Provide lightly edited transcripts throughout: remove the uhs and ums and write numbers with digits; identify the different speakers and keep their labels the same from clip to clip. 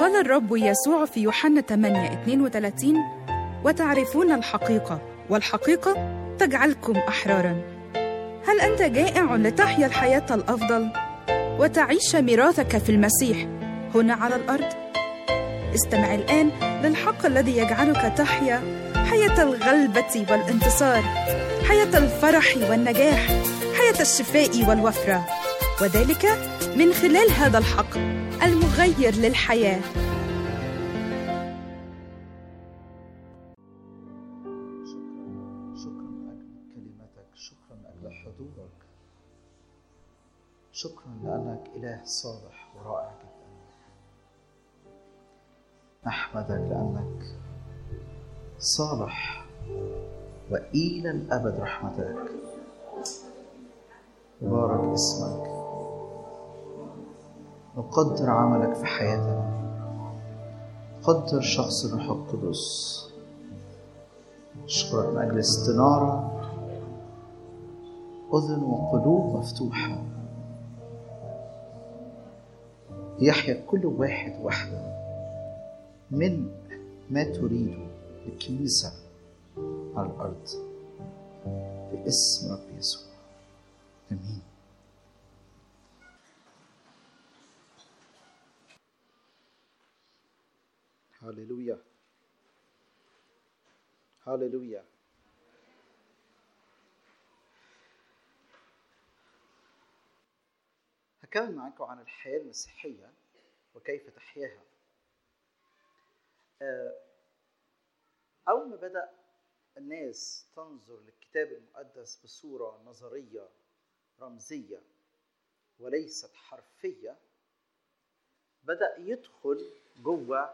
Speaker 1: قال الرب يسوع في يوحنا 8:32: وتعرفون الحقيقة والحقيقة تجعلكم أحراراً. هل أنت جائع لتحيا الحياة الأفضل وتعيش ميراثك في المسيح هنا على الأرض؟ استمع الآن للحق الذي يجعلك تحيا حياة الغلبة والانتصار، حياة الفرح والنجاح، حياة الشفاء والوفرة، وذلك من خلال هذا الحق المغير للحياة.
Speaker 2: شكرا من أجل كلمتك، شكرا من أجل حضورك، شكرا لأنك إله صالح ورائع جدا. نحمدك لأنك صالح وإلى الأبد رحمتك. مبارك اسمك، نقدر عملك في حياتنا، نقدر شخص الروح القدس. أشكرك من أجل استنارة، أذن وقلوب مفتوحة يحيا كل واحد وحده من ما تريده للكنيسة على الأرض باسم رب يسوع، آمين. هاليلويا هاليلويا. هكمل معكم عن الحياة المسيحية وكيف تحياها. أول ما بدأ الناس تنظر للكتاب المقدس بصورة نظرية رمزية وليست حرفية، بدأ يدخل جوه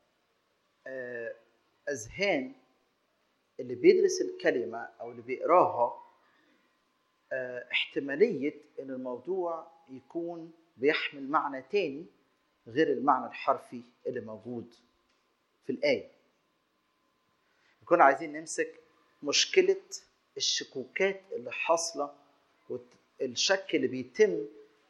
Speaker 2: أذهان اللي بيدرس الكلمة أو اللي بيقراها احتمالية أن الموضوع يكون بيحمل معنى تاني غير المعنى الحرفي اللي موجود في الآية. نكون عايزين نمسك مشكلة الشكوكات اللي حاصلة والشك اللي بيتم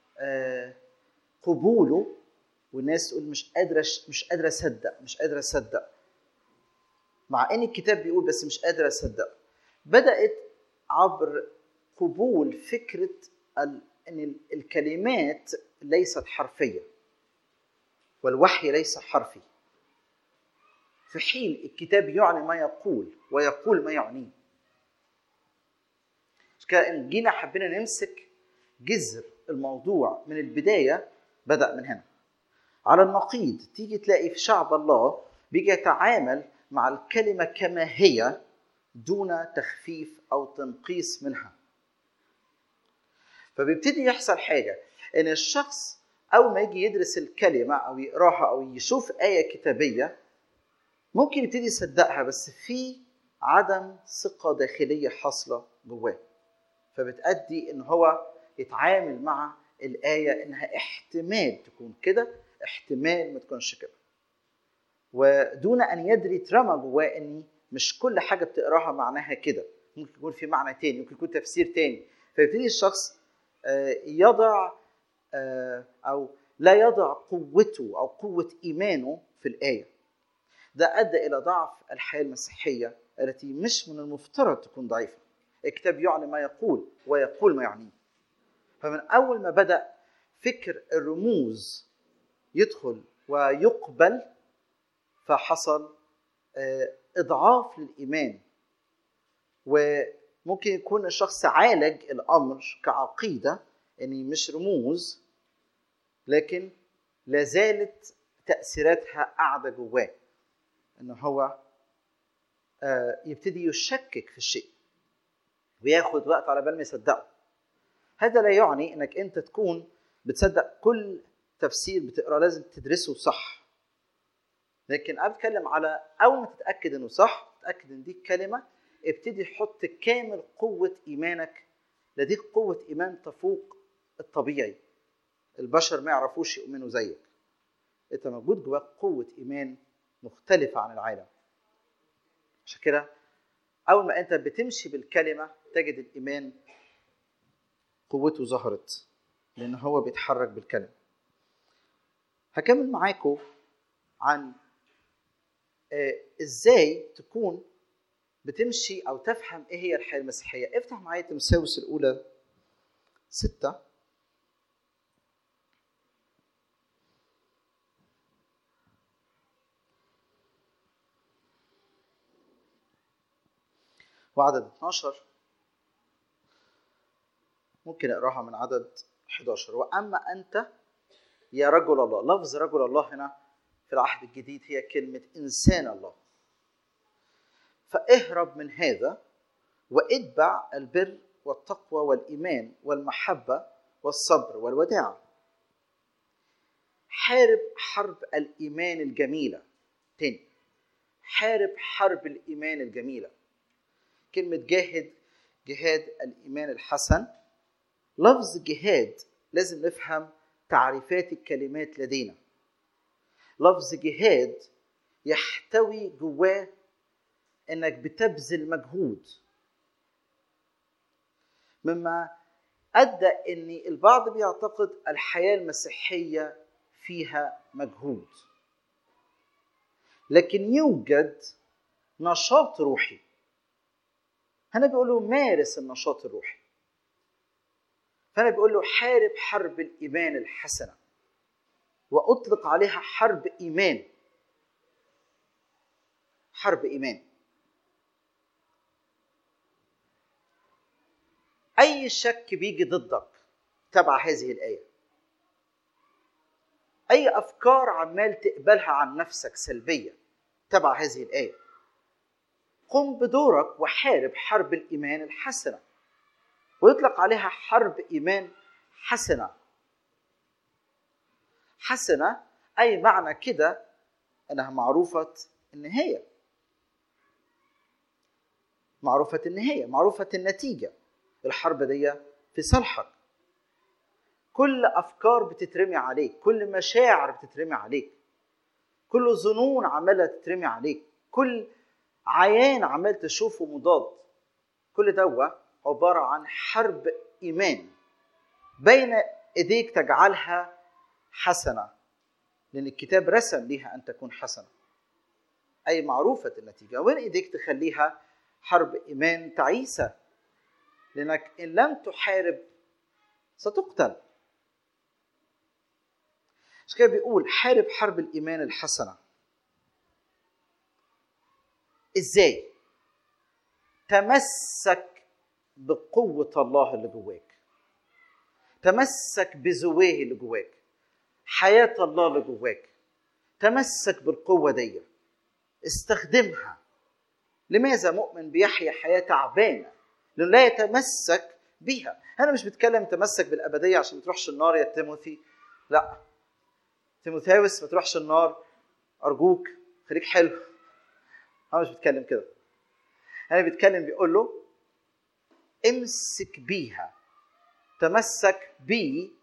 Speaker 2: قبوله، والناس تقول مش قادرة أصدق، مع ان الكتاب بيقول بس مش قادرة أصدق. بدأت عبر قبول فكرة ان الكلمات ليست حرفية والوحي ليس حرفي، في حين الكتاب يعني ما يقول ويقول ما يعنيه. كأن جينا حبينا نمسك جذر الموضوع من البداية، بدأ من هنا. على النقيض تيجي تلاقي في شعب الله بيجي يتعامل مع الكلمة كما هي دون تخفيف أو تنقيص منها. فبيبتدي يحصل حاجة، إن الشخص أول ما يجي يدرس الكلمة أو يقراها أو يشوف آية كتابية ممكن يبتدي يصدقها، بس في عدم ثقة داخلية حاصلة جواه، فبتأدي إن هو يتعامل مع الآية إنها احتمال تكون كده، احتمال ما تكونش كده، ودون أن يدري ترمى جواه إن مش كل حاجة بتقراها معناها كده، ممكن يكون في معنى تاني، ممكن يكون تفسير تاني. فيبتدي الشخص يضع أو لا يضع قوته أو قوة إيمانه في الآية. ده أدى إلى ضعف الحياة المسيحية التي مش من المفترض تكون ضعيفة. الكتاب يعني ما يقول ويقول ما يعنيه. فمن أول ما بدأ فكر الرموز يدخل ويقبل، فحصل إضعاف للإيمان، وممكن يكون الشخص عالج الأمر كعقيدة يعني مش رموز، لكن لازالت تأثيراتها قاعدة جواه، إنه هو يبتدي يشكك في الشيء وياخد وقت على بال ما يصدقه. هذا لا يعني إنك أنت تكون بتصدق كل تفسير بتقرأ لازم تدرسه صح، لكن أنا بتكلم على أول ما تتأكد إنه صح، تتأكد إن دي الكلمة، ابتدي حط كامل قوة إيمانك. لديك قوة إيمان تفوق الطبيعي، البشر ما يعرفوش يؤمنوا زيك. أنت موجود جواك قوة إيمان مختلفة عن العالم. عشان كده أول ما أنت بتمشي بالكلمة تجد الإيمان قوته ظهرت، لأن هو بيتحرك بالكلمة. هكمل معاكم عن ازاي تكون بتمشي او تفهم ايه هي الحياه المسيحيه. افتح معايا تيموثاوس الاولى 6. وعدد 12 ممكن اقراها من عدد 11. واما انت يا رجل الله. لفظ رجل الله هنا في العهد الجديد هي كلمه انسان الله. فاهرب من هذا واتبع البر والتقوى والايمان والمحبه والصبر والوداعه. حارب حرب الايمان الجميله. تاني، حارب حرب الايمان الجميله. كلمه جهاد الايمان الحسن. لفظ جهاد لازم نفهم تعريفات الكلمات لدينا. لفظ جهاد يحتوي جواه انك بتبذل مجهود، مما ادى ان البعض بيعتقد الحياه المسيحيه فيها مجهود، لكن يوجد نشاط روحي. هنا بيقول له مارس النشاط الروحي. فانا بيقول له حارب حرب الايمان الحسنه، واطلق عليها حرب ايمان. حرب ايمان. اي شك بيجي ضدك تبع هذه الايه، اي افكار عمال تقبلها عن نفسك سلبيه تبع هذه الايه، قم بدورك وحارب حرب الايمان الحسنه. ويطلق عليها حرب ايمان حسنه. حسنه اي معنى كده انها معروفه النهايه، معروفه النتيجه. الحرب دي في صالحك. كل افكار بتترمي عليك، كل مشاعر بتترمي عليك، كل ظنون عماله تترمي عليك، كل عيان عمال تشوفه مضاد، كل ده عباره عن حرب ايمان بين ايديك تجعلها حسنه، لان الكتاب رسم ليها ان تكون حسنه اي معروفه النتيجه، وين ايديك تخليها حرب ايمان تعيسه، لانك ان لم تحارب ستقتل. مش كده بيقول حارب حرب الايمان الحسنه. ازاي؟ تمسك بقوه الله اللي جواك، تمسك بزويه اللي جواك، حياه الله اللي جواك. تمسك بالقوه دي، استخدمها. لماذا مؤمن بيحيا حياه تعبانه؟ لانه لا يتمسك بيها. انا مش بتكلم تمسك بالابديه عشان ما تروحش النار يا تيموثي، لا. تيموثاوس ما تروحش النار ارجوك، خليك حلو. انا مش بتكلم كده. انا بتكلم بيقول له امسك بيها، تمسك بي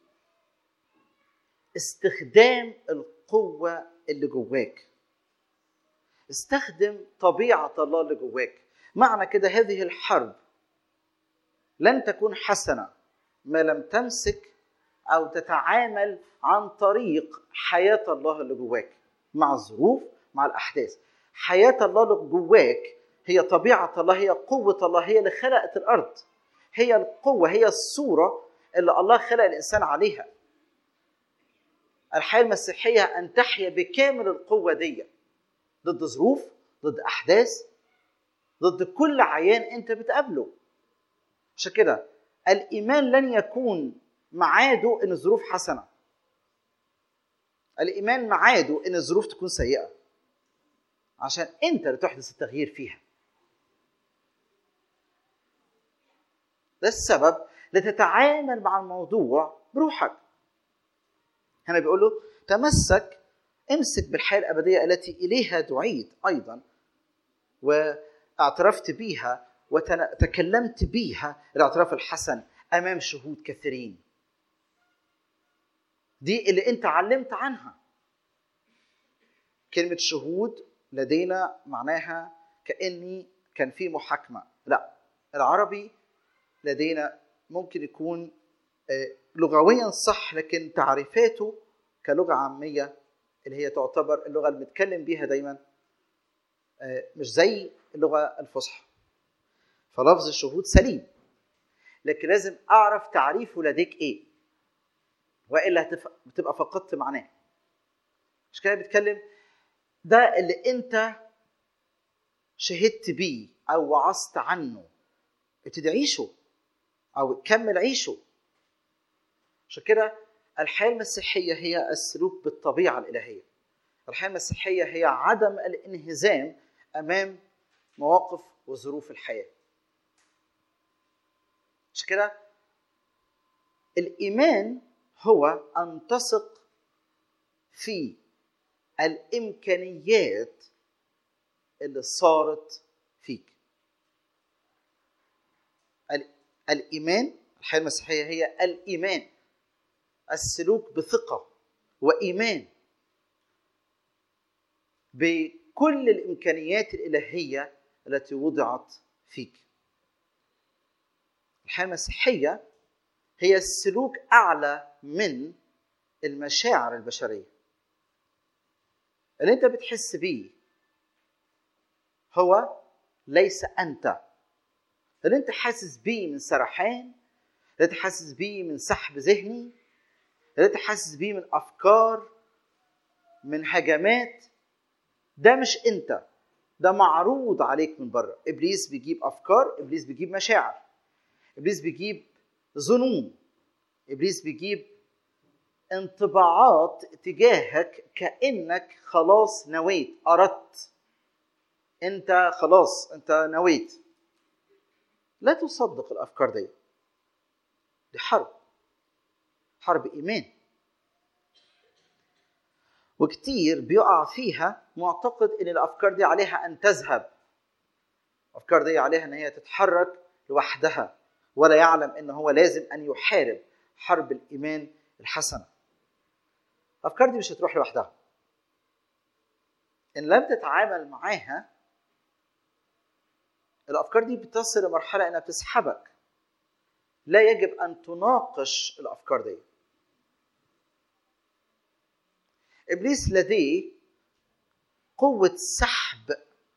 Speaker 2: استخدام القوه اللي جواك. استخدم طبيعه الله اللي جواك. معنى كده هذه الحرب لن تكون حسنه ما لم تمسك أو تتعامل عن طريق حياة الله اللي جواك مع الظروف، مع الأحداث. حياة الله اللي جواك هي طبيعة الله، هي قوة الله، هي اللي خلقت الأرض، هي القوة، هي الصورة اللي الله خلق الإنسان عليها. الحياة المسيحية أن تحيا بكامل القوة دي ضد ظروف، ضد أحداث، ضد كل عيان أنت بتقابله. عشان كده الإيمان لن يكون معاده ان الظروف حسنه. الايمان معاده ان الظروف تكون سيئه عشان انت اللي تحدث التغيير فيها. ده السبب لتتعامل مع الموضوع بروحك. هنا بيقول له تمسك، امسك بالحياه الابديه التي اليها دعيت ايضا واعترفت بيها وتكلمت بيها، الاعتراف الحسن امام شهود كثيرين. دي اللي انت علمت عنها. كلمة شهود لدينا معناها كأني كان في محاكمة. لا، العربي لدينا ممكن يكون لغويا صح، لكن تعريفاته كلغة عامية اللي هي تعتبر اللغة اللي بنتكلم بيها دايما مش زي اللغة الفصحى. فلفظ الشهود سليم، لكن لازم أعرف تعريفه لديك إيه، وإلا بتبقى فقدت معناه. مش كده بتكلم ده اللي أنت شهدت بيه أو وعظت عنه، ابتدي عيشه أو كمل عيشه. عشان كده الحياة المسيحية هي السلوك بالطبيعة الإلهية. الحياة المسيحية هي عدم الانهزام أمام مواقف وظروف الحياة. عشان كده الإيمان هو أن تثق في الإمكانيات اللي صارت فيك. الإيمان، الحياة المسيحية هي الإيمان، السلوك بثقة وإيمان بكل الإمكانيات الإلهية التي وضعت فيك. الحياة المسيحية هي السلوك أعلى من المشاعر البشرية. اللي أنت بتحس بيه هو ليس أنت. اللي أنت حاسس بيه من سرحان، اللي أنت حاسس بيه من سحب ذهني، اللي أنت حاسس بيه من أفكار، من هجمات، ده مش أنت، ده معروض عليك من بره. إبليس بيجيب أفكار، إبليس بيجيب مشاعر، إبليس بيجيب ظنون، إبليس بيجيب انطباعات تجاهك كأنك خلاص نويت، أردت، أنت خلاص أنت نويت. لا تصدق الأفكار دي حرب إيمان. وكتير بيقع فيها معتقد إن الأفكار دي عليها أن تذهب، الأفكار دي عليها أن هي تتحرك لوحدها، ولا يعلم أنه هو لازم أن يحارب حرب الإيمان الحسنة. الأفكار دي مش هتروح لوحدها. إن لم تتعامل معاها، الأفكار دي بتصل لمرحلة أنها بتسحبك. لا يجب أن تناقش الأفكار دي. إبليس لديه قوة سحب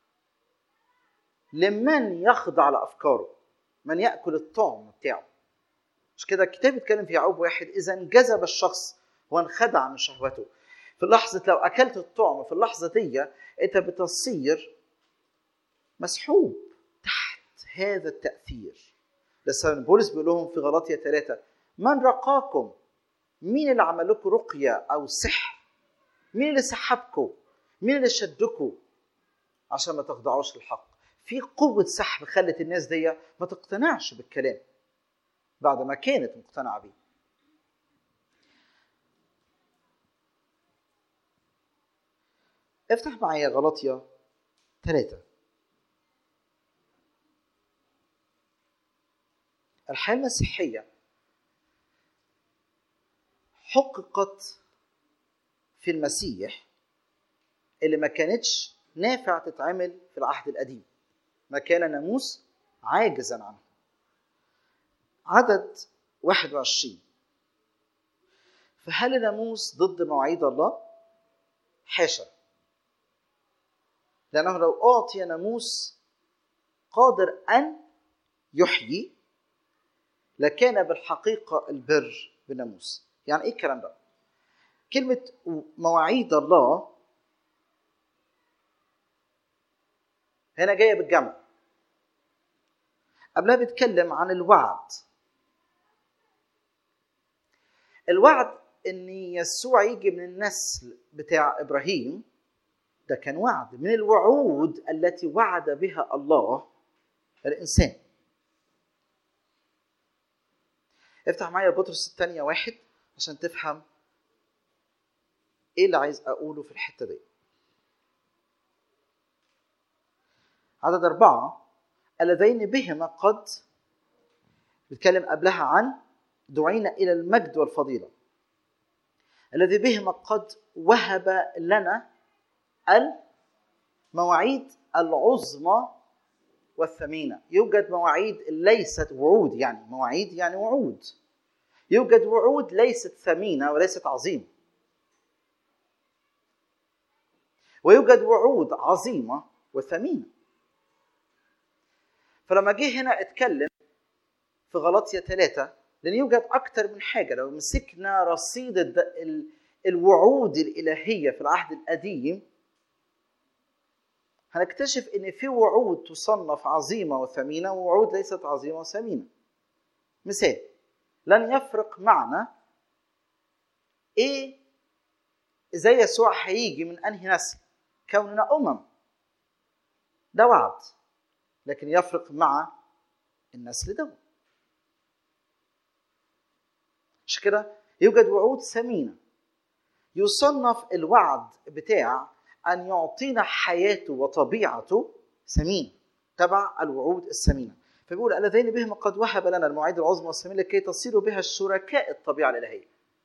Speaker 2: لمن يخضع لأفكاره، من يأكل الطعم بتاعه. مش كده الكتاب يتكلم في يعقوب 1: إذا انجذب الشخص وانخدع من شهوته. في اللحظة لو أكلت الطعم في اللحظة دي أنت بتصير مسحوب تحت هذا التأثير. لسه بولس بيقول لهم في غلاطية 3: من رقاكم؟ مين اللي عمل لكم رقية أو سحر؟ مين اللي سحبكم؟ مين اللي شدكم عشان ما تخضعوش للحق؟ في قوة سحب خلت الناس دي ما تقتنعش بالكلام بعد ما كانت مقتنعة بيه. افتح معايا غلاطية 3. الحياة المسيحية حققت في المسيح اللي ما كانتش نافع تتعمل في العهد القديم، ما كان ناموس عاجزا عنه. عدد 21: فهل الناموس ضد مواعيد الله؟ حاشا، لأنه لو أعطي ناموس قادر أن يحيي لكان بالحقيقة البر بالناموس. يعني إيه الكلام ده؟ كلمة مواعيد الله هنا جاية بالجمع. قبلها بيتكلم عن الوعد إن يسوع يجي من النسل بتاع إبراهيم. ده كان وعد من الوعود التي وعد بها الله الإنسان. افتح معايا بطرس الثانية 1 عشان تفهم إيه اللي عايز أقوله في الحتة دي. عدد 4: اللذين بهما قد، بيتكلم قبلها عن دعينا إلى المجد والفضيلة، الذي بهما قد وهب لنا المواعيد العظمى والثمينة. يوجد مواعيد ليست وعود، يعني مواعيد يعني وعود. يوجد وعود ليست ثمينة وليست عظيمة. ويوجد وعود عظيمة وثمينة. فلما جه هنا اتكلم في غلاطية 3، لأن يوجد أكتر من حاجة. لو مسكنا رصيد الوعود الإلهية في العهد القديم هنكتشف إن في وعود تصنف عظيمة وثمينة ووعود ليست عظيمة وثمينة. مثال، لن يفرق معنا إيه إزاي يسوع هيجي من أنهي نسل، كوننا ده وعد، لكن يفرق مع النسل ده. مش كده؟ يوجد وعود ثمينة. يصنف الوعد بتاع أن يعطينا حياته وطبيعته ثمين تبع الوعود الثمينة. فبيقول الذين بهم قد وهب لنا المواعيد العظمى والثمينة لكي تصيروا بها الشركاء الطبيعة الإلهية.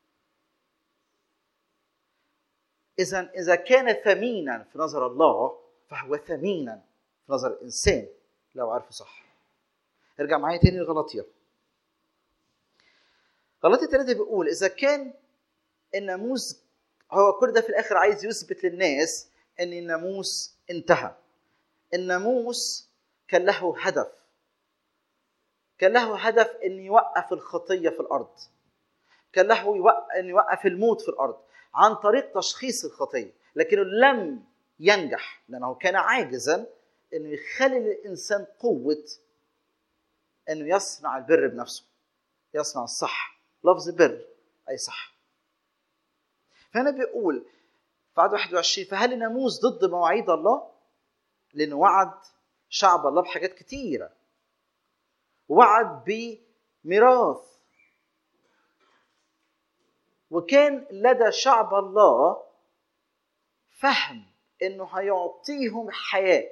Speaker 2: إذا كان ثمينا في نظر الله فهو ثمينا في نظر الإنسان لو عرفه صح. ارجع معايا تاني لغلاطية. غلاطية 3 بيقول إذا كان الناموس، هو كل ده في الآخر عايز يثبت للناس أن الناموس انتهى. الناموس كان له هدف، كان له هدف أن يوقف الخطية في الأرض، كان له أن يوقف الموت في الأرض عن طريق تشخيص الخطية، لكنه لم ينجح لأنه كان عاجزا أنه يخلي الإنسان قوة أنه يصنع البر بنفسه، يصنع الصح. لفظ بر أي صح. فهنا بيقول في عدد 21 فهل الناموس ضد مواعيد الله؟ لأنه وعد شعب الله بحاجات كتيرة، وعد بميراث، وكان لدى شعب الله فهم إنه هيعطيهم حياة.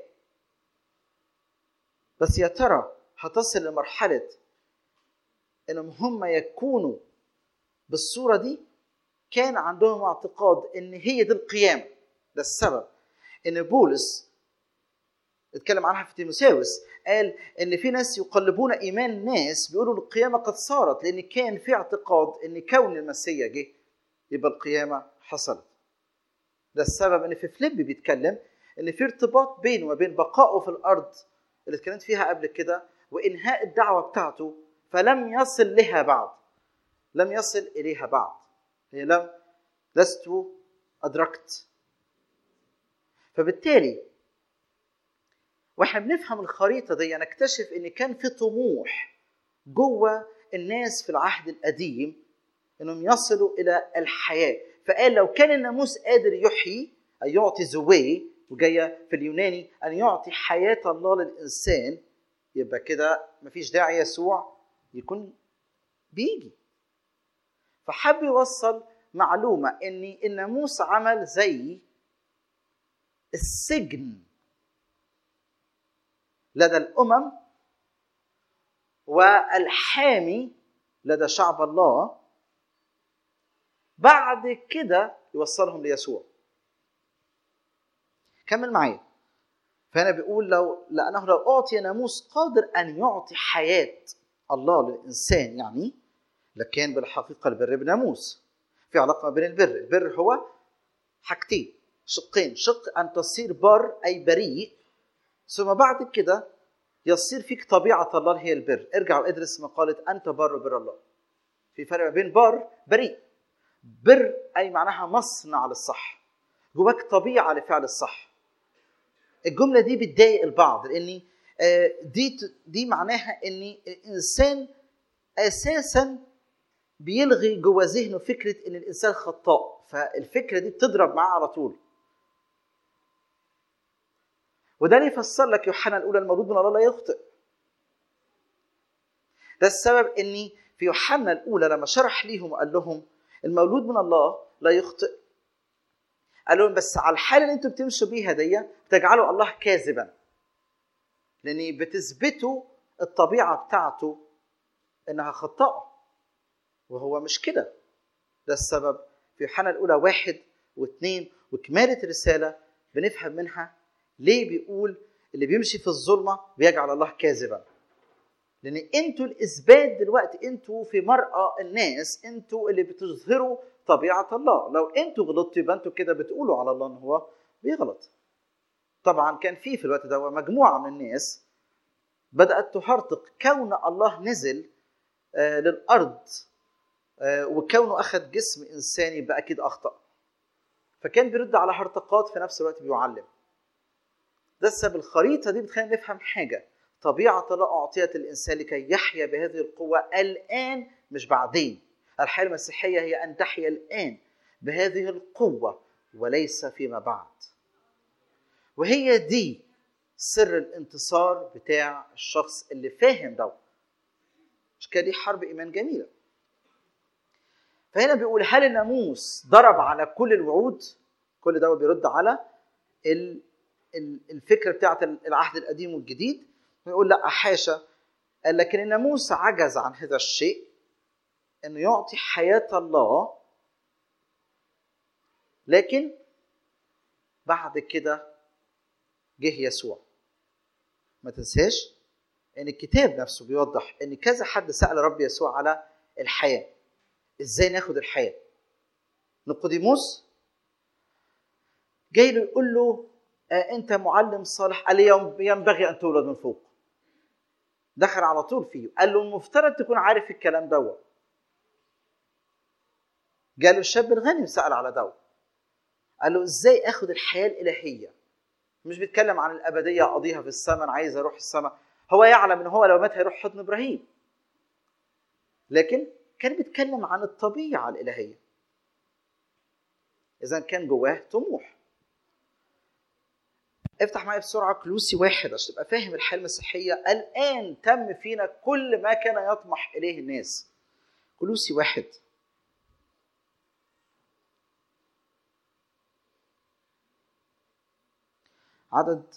Speaker 2: بس يا ترى هتصل لمرحلة إنهم هم يكونوا بالصورة دي؟ كان عندهم اعتقاد إن هي دي القيامة. ده السبب إن بولس اتكلم عنها في تيموثاوس، قال إن في ناس يقلبون إيمان الناس بيقولوا القيامة قد صارت، لأن كان في اعتقاد إن كون المسيح جه يبقى القيامة حصلت. ده السبب إن في فيليبي بيتكلم إن في ارتباط بينه وبين بقائه في الأرض اللي اتكلمت فيها قبل كده وإنهاء الدعوة بتاعته، فلم يصل لها بعد، لم يصل إليها بعد، هي لست أدركت. فبالتالي واحنا بنفهم الخريطة دي نكتشف إن كان في طموح جوه الناس في العهد القديم إنهم يصلوا إلى الحياة. فقال لو كان الناموس قادر يحيي أي يعطي زوي، وجاية في اليوناني أن يعطي حياة الله للإنسان، يبقى كده مفيش داعي يسوع يكون بيجي. فحب يوصل معلومة إن الناموس عمل زي السجن لدى الأمم والحامي لدى شعب الله، بعد كده يوصلهم ليسوع. كمل معايا. فهنا بيقول لأنه لو أعطي ناموس قادر أن يعطي حياة الله للإنسان، يعني لكان بالحقيقة البر بناموس. في علاقة بين البر هو حاجتين، شقين. شق أن تصير بار أي بريء، ثم بعد كده يصير فيك طبيعة الله هي البر. ارجعوا ادرس مقالة أنت بر بر الله. في فرق بين بار بريء. بر أي معناها مصنع للصح، جواك طبيعة لفعل الصح. الجملة دي بتضايق البعض لأن دي معناها أن الإنسان أساسا بيلغي جوا ذهنه فكرة أن الإنسان خطاء، فالفكرة دي بتضرب معاه على طول. وده اللي يفسر لك يوحنا الأولى المولود من الله لا يخطئ. ده السبب أني في يوحنا الأولى لما شرح ليهم وقال لهم المولود من الله لا يخطئ، قال لهم بس على الحالة اللي انتم بتمشوا بيها دي بتجعلوا الله كاذبا، لأني بتثبتوا الطبيعة بتاعته إنها خطأ، وهو مش كده. ده السبب في يوحنا الأولى 1 و2 وكمالة الرسالة بنفهم منها ليه بيقول اللي بيمشي في الظلمة بيجعل الله كاذبا. لأن انتوا الإثبات دلوقتي، انتوا في مرأى الناس، انتوا اللي بتظهروا طبيعة الله. لو انتوا غلطتوا يبقى انتوا كده بتقولوا على الله ان هو بيغلط. طبعا كان في الوقت ده مجموعة من الناس بدأت تهرطق كون الله نزل للأرض وكونه أخذ جسم إنساني بقى أكيد أخطأ، فكان بيرد على هرطقات في نفس الوقت بيعلم. ده السبب. الخريطة دي بتخلينا نفهم حاجة: طبيعة الله أعطيت الإنسان لكي يحيا بهذه القوة الآن مش بعدين. الحياة المسيحية هي أن تحيا الآن بهذه القوة وليس فيما بعد. وهي دي سر الانتصار بتاع الشخص اللي فاهم ده. مش كده؟ دي حرب إيمان جميلة. فهنا بيقول: هل الناموس ضرب على كل الوعود؟ كل ده بيرد على الفكرة بتاعت العهد القديم والجديد. ويقول لا حاشا، لكن الناموس عجز عن هذا الشيء، انه يعطي حياة الله. لكن بعد كده جه يسوع. ما تنساش ان الكتاب نفسه بيوضح ان كذا حد سأل رب يسوع على الحياة، ازاي ناخد الحياة. نيقوديموس جاي له يقول له انت معلم صالح، قال لي ينبغي ان تولد من فوق. دخل على طول فيه، قال له المفترض تكون عارف الكلام ده. جاله الشاب الغني وسأل على ده، قال له ازاي اخد الحياة الالهية. مش بيتكلم عن الابدية اقضيها في السماء، انا عايز اروح السماء. هو يعلم ان هو لو مات هيروح حضن ابراهيم، لكن كان بيتكلم عن الطبيعة الالهية. اذا كان جواه طموح. افتح معي بسرعة كلوسي 1 عشان تبقى فاهم الحياة المسيحية. الآن تم فينا كل ما كان يطمح إليه الناس. كلوسي 1 عدد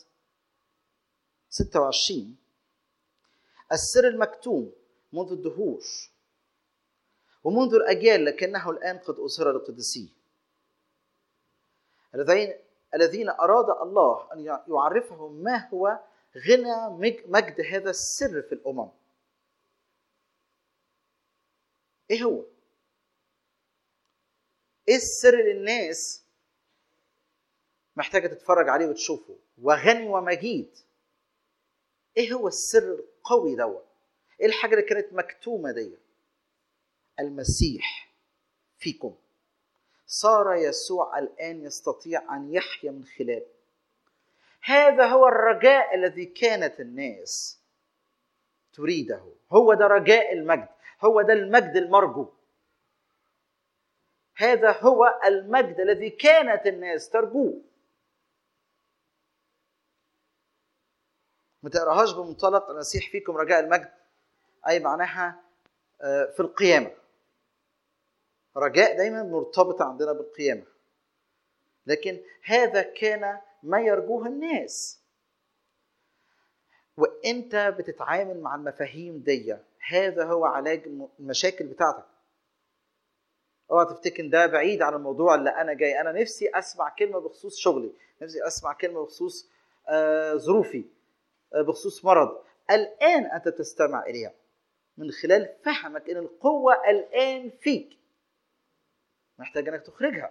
Speaker 2: 26: السر المكتوم منذ الدهور ومنذ الأجيال لكنه الآن قد أظهر للقديسين الذين أراد الله أن يعرفهم ما هو غنى مجد هذا السر في الأمم. إيه هو؟ إيه السر للناس محتاجة تتفرج عليه وتشوفه؟ وغني ومجيد. إيه هو السر القوي دوت؟ إيه الحاجة اللي كانت مكتومة دي؟ المسيح فيكم. صار يسوع الآن يستطيع أن يحيا من خلاله. هذا هو الرجاء الذي كانت الناس تريده. هو ده رجاء المجد، هو ده المجد المرجو. هذا هو المجد الذي كانت الناس ترجوه. ما تقراهاش بمنطلق المسيح فيكم رجاء المجد أي معناها في القيامة. رجاء دايما مرتبطة عندنا بالقيامة، لكن هذا كان ما يرجوه الناس. وانت بتتعامل مع المفاهيم دي، هذا هو علاج المشاكل بتاعتك. اوعى تفتكر ده بعيد عن الموضوع اللي انا جاي. انا نفسي اسمع كلمة بخصوص شغلي، نفسي اسمع كلمة بخصوص ظروفي، بخصوص مرض. الآن انت تستمع اليها من خلال فهمك ان القوة الآن فيك. محتاج انك تخرجها.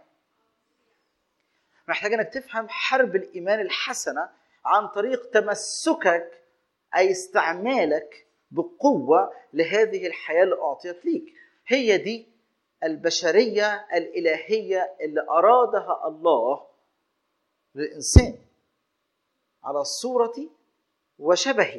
Speaker 2: محتاج انك تفهم حرب الإيمان الحسنة عن طريق تمسكك أي استعمالك بقوة لهذه الحياة اللي أعطيت ليك. هي دي البشرية الإلهية اللي أرادها الله للإنسان على صورتي وشبهي.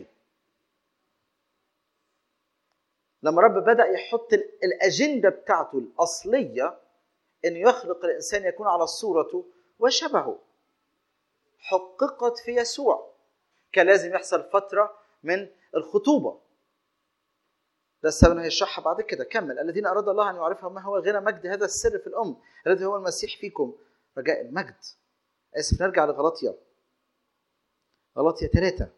Speaker 2: لما رب بدأ يحط الأجندة بتاعته الأصلية إنه يخلق الإنسان يكون على صورته وشبهه، حققت في يسوع. كان لازم يحصل فترة من الخطوبة. ده السبب هيشرحها بعد كده. كمل: الذين أراد الله أن يعرفهم ما هو غنى مجد هذا السر في الأم الذي هو المسيح فيكم رجاء المجد. نرجع لغلاطيا 3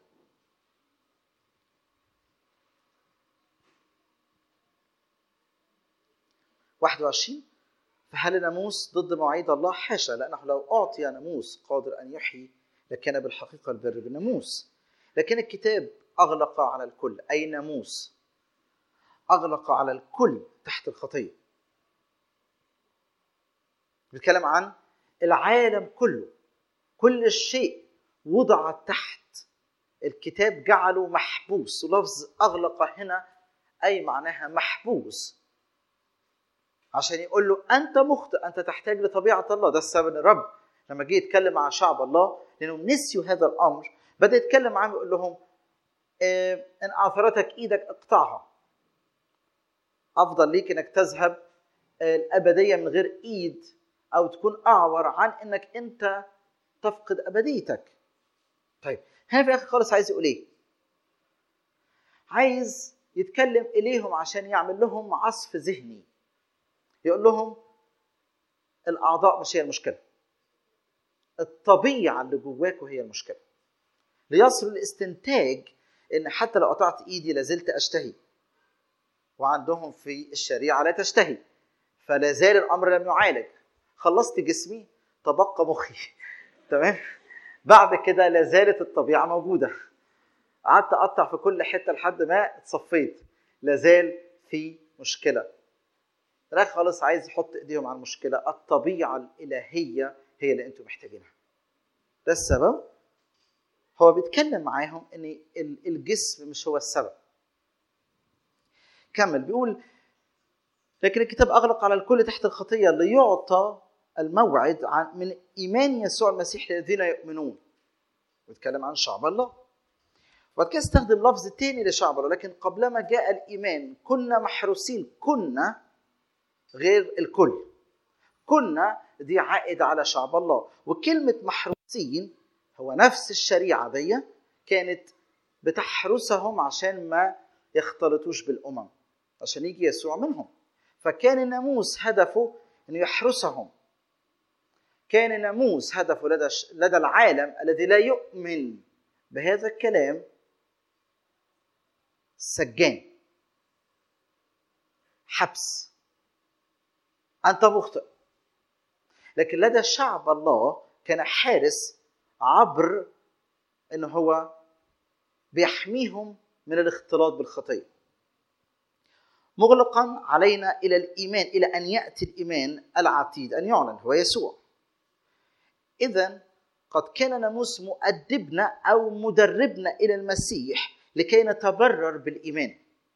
Speaker 2: 21: فهل الناموس ضد مواعيد الله؟ حاشا، لأنه لو أعطي ناموس قادر أن يحيي لكان بالحقيقة البر بالناموس. لكن الكتاب أغلق على الكل، أي ناموس أغلق على الكل تحت الخطية. بيتكلم عن العالم كله. كل شيء وضع تحت الكتاب، جعله محبوس. ولفظ أغلق هنا أي معناها محبوس، عشان يقول له أنت مخطئ، أنت تحتاج لطبيعة الله. ده السبب إن الرب لما جه يتكلم مع شعب الله لأنهم نسيوا هذا الأمر، بدأ يتكلم معهم يقول لهم إن أعثرتك إيدك اقطعها. أفضل ليك إنك تذهب الأبدية من غير إيد، أو تكون أعور عن إنك أنت تفقد أبديتك. طيب هنا في الآخر خالص عايز يقول إيه؟ عايز يتكلم إليهم عشان يعمل لهم عصف ذهني. يقول لهم الأعضاء مش هي المشكلة، الطبيعة اللي جواكوا هي المشكلة. ليصل الاستنتاج إن حتى لو قطعت إيدي لازلت أشتهي، وعندهم في الشريعة لا تشتهي، فلا زال الأمر لم يعالج. خلصت جسمي تبقى مخي تمام، بعد كده لا زالت الطبيعة موجودة. قعدت أقطع في كل حتة لحد ما اتصفيت، لا زال في مشكلة. راح خالص عايز يحط ايديهم على المشكلة. الطبيعة الإلهية هي اللي انتم محتاجينها. ده السبب. هو بيتكلم معاهم ان الجسم مش هو السبب. كمل بيقول لكن الكتاب أغلق على الكل تحت الخطية ليعطى الموعد من إيمان يسوع المسيح للذين يؤمنون. ويتكلم عن شعب الله، وبعد كده استخدم لفظ تاني لشعب الله. لكن قبلما جاء الإيمان كنا محروسين. كنا غير الكل، كنا دي عائد على شعب الله. وكلمة محروسين هو نفس الشريعة دي كانت بتحرسهم عشان ما يختلطوش بالأمم، عشان يجي يسوع منهم. فكان الناموس هدفه أنه يحرسهم. كان الناموس هدفه لدى العالم الذي لا يؤمن بهذا الكلام سجان، حبس، أنت مخطئ. لكن لدى شعب الله كان حارس عبر أنه هو بيحميهم من الاختلاط بالخطية، مغلقا علينا إلى الإيمان، إلى أن يأتي الإيمان العتيد أن يعلن هو يسوع. إذن قد كان ناموس مؤدبنا أو مدربنا إلى المسيح لكي نتبرر بالإيمان.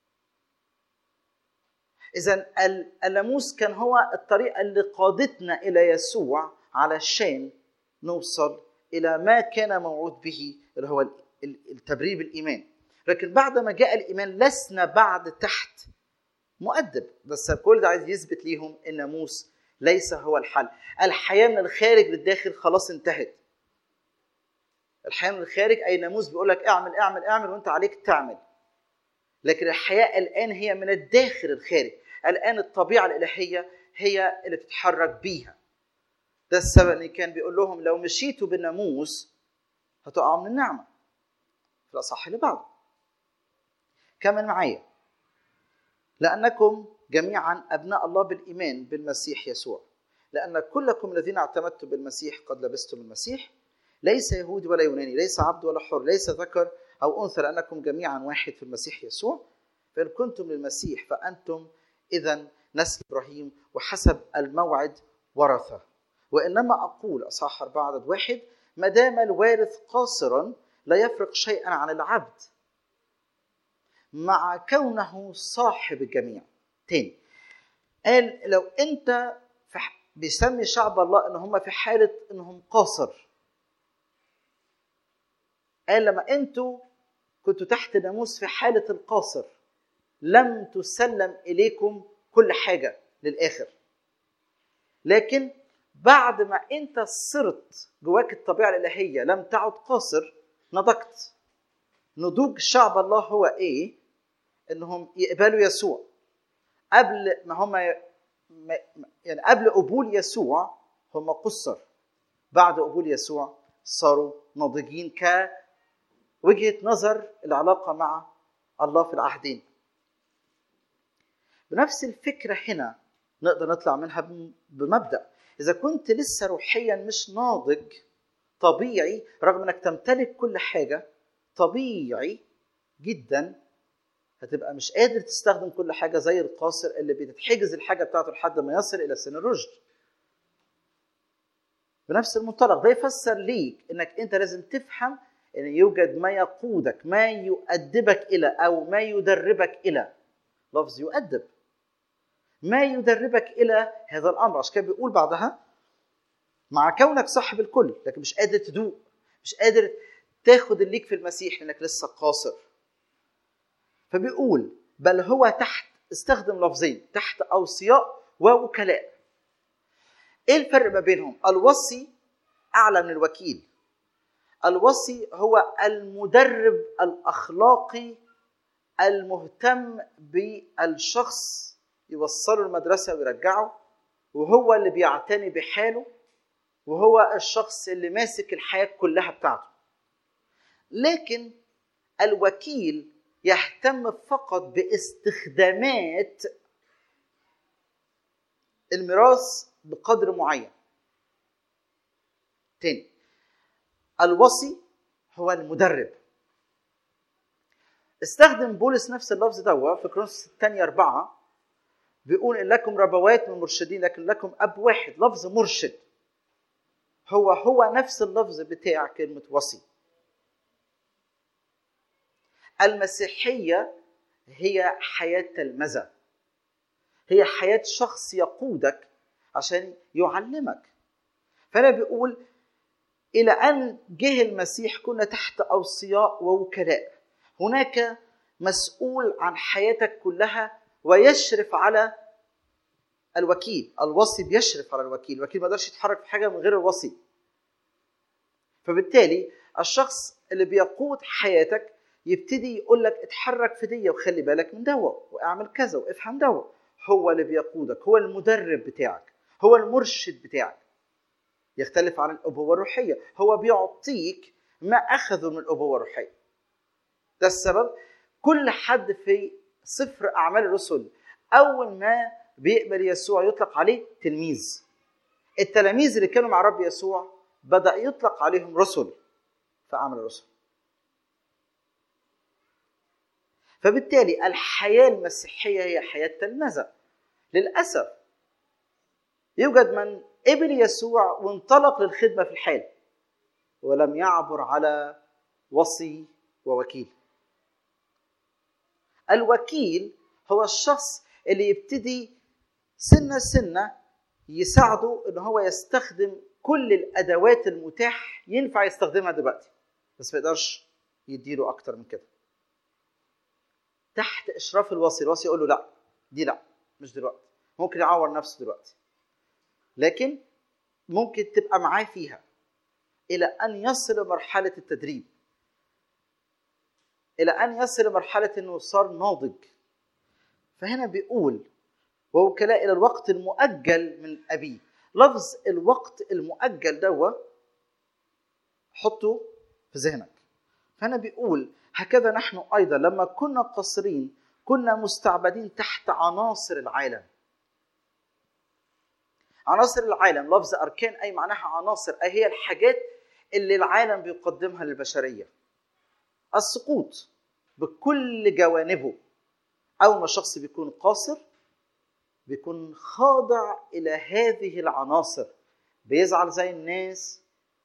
Speaker 2: إذن الناموس كان هو الطريقة اللي قادتنا إلى يسوع علشان نوصل إلى ما كان موعود به اللي هو التبرير بالإيمان. لكن بعد ما جاء الإيمان لسنا بعد تحت مؤدب. بس كل ده عايز يثبت ليهم الناموس ليس هو الحل. الحياة من الخارج للداخل خلاص انتهت. الحياة من الخارج أي ناموس بيقولك اعمل اعمل اعمل وانت عليك تعمل. لكن الحياة الآن هي من الداخل الخارج. الآن الطبيعة الإلهية هي اللي بتتحرك بيها. ده السبب اللي كان بيقول لهم لو مشيتوا بالناموس هتقعوا من النعمة. في الأصح اللي بعده كمل معايا. لأنكم جميعا أبناء الله بالإيمان بالمسيح يسوع، لأن كلكم الذين اعتمدتم بالمسيح قد لبستم المسيح. ليس يهودي ولا يوناني، ليس عبد ولا حر، ليس ذكر أو أنثى، لأنكم جميعا واحد في المسيح يسوع. فإن كنتم للمسيح فأنتم إذن نسل إبراهيم وحسب الموعد ورثة. وإنما أقول أصحاح 4:1 ما دام الوارث قاصرا لا يفرق شيئا عن العبد مع كونه صاحب الجميع. تاني قال لو أنت بيسمي شعب الله إن هم في حالة إنهم قاصر. قال لما أنتوا كنتوا تحت ناموس في حالة القاصر لم تسلم إليكم كل حاجة للآخر، لكن بعد ما أنت صرت جواك الطبيعة الإلهية لم تعد قاصر، نضجت. نضوج شعب الله هو إيه؟ إنهم يقبلوا يسوع قبل ما هم يعني قبل قبول يسوع هم قصر، بعد قبول يسوع صاروا ناضجين كوجهة نظر العلاقة مع الله في العهدين. بنفس الفكرة هنا نقدر نطلع منها بمبدأ إذا كنت لسه روحيا مش ناضج طبيعي رغم أنك تمتلك كل حاجة، طبيعي جدا هتبقى مش قادر تستخدم كل حاجة زي القاصر اللي بتتحجز الحاجة بتاعته لحد ما يصل إلى سن الرشد. بنفس المنطلق ده يفسر ليك انك انت لازم تفهم ان يوجد ما يقودك، ما يؤدبك الى او ما يدربك الى. لفظ يؤدب، ما يدربك الى هذا الامر. عشان كده بيقول بعدها مع كونك صاحب الكل لكن مش قادر تدوق، مش قادر تاخد الليك في المسيح لانك لسه قاصر. فبيقول بل هو تحت، استخدم لفظين، تحت اوصياء ووكلاء. ايه الفرق ما بينهم؟ الوصي اعلى من الوكيل. الوصي هو المدرب الاخلاقي المهتم بالشخص، يوصله المدرسه ويرجعه، وهو اللي بيعتني بحاله، وهو الشخص اللي ماسك الحياه كلها بتاعته. لكن الوكيل يهتم فقط باستخدامات الميراث بقدر معين. تاني، الوصي هو المدرب. استخدم بولس نفس اللفظ ده في كورنثوس الثانية 4، بيقول إن لكم ربوات من مرشدين لكن لكم أب واحد. لفظ مرشد هو نفس اللفظ بتاع كلمة وصي. المسيحية هي حياة تلمذة، هي حياة شخص يقودك عشان يعلمك. فأنا بيقول إلى أن جه المسيح كنا تحت أوصياء ووكلاء. هناك مسؤول عن حياتك كلها ويشرف على الوكيل. الوصي بيشرف على الوكيل، الوكيل ما يقدرش يتحرك في حاجة من غير الوصي. فبالتالي الشخص اللي بيقود حياتك يبتدي يقول لك اتحرك في دي وخلي بالك من دوا واعمل كذا وافهم دوا. هو اللي بيقودك، هو المدرب بتاعك، هو المرشد بتاعك. يختلف عن الأبوة الروحية، هو بيعطيك ما أخذه من الأبوة الروحية. ده السبب كل حد في سفر أعمال الرسل أول ما بيقبل يسوع يطلق عليه تلميذ. التلاميذ اللي كانوا مع رب يسوع بدأ يطلق عليهم رسل في أعمال الرسل. فبالتالي الحياة المسيحية هي حياة تلمذة. للأسف يوجد من قبل يسوع وانطلق للخدمة في الحال ولم يعبر على وصي ووكيل. الوكيل هو الشخص اللي يبتدي سنة سنة يساعده إنه هو يستخدم كل الأدوات المتاح ينفع يستخدمها دلوقتي، بس ما يقدرش يديله أكتر من كده. تحت إشراف الوصي. الوصي يقول له لا، دي لا، مش دلوقتي. ممكن يعور نفسه دلوقتي، لكن ممكن تبقى معاه فيها إلى أن يصل لمرحلة التدريب، إلى أن يصل لمرحلة أنه صار ناضج. فهنا بيقول ووكلاء إلى الوقت المؤجل من أبيه. لفظ الوقت المؤجل ده حطه في ذهنك. فهنا بيقول هكذا نحن أيضا لما كنا قاصرين كنا مستعبدين تحت عناصر العالم. عناصر العالم لفظ أركان، أي معناها عناصر، أي هي الحاجات اللي العالم بيقدمها للبشرية. السقوط بكل جوانبه. أول ما الشخص بيكون قاصر بيكون خاضع إلى هذه العناصر، بيزعل زي الناس،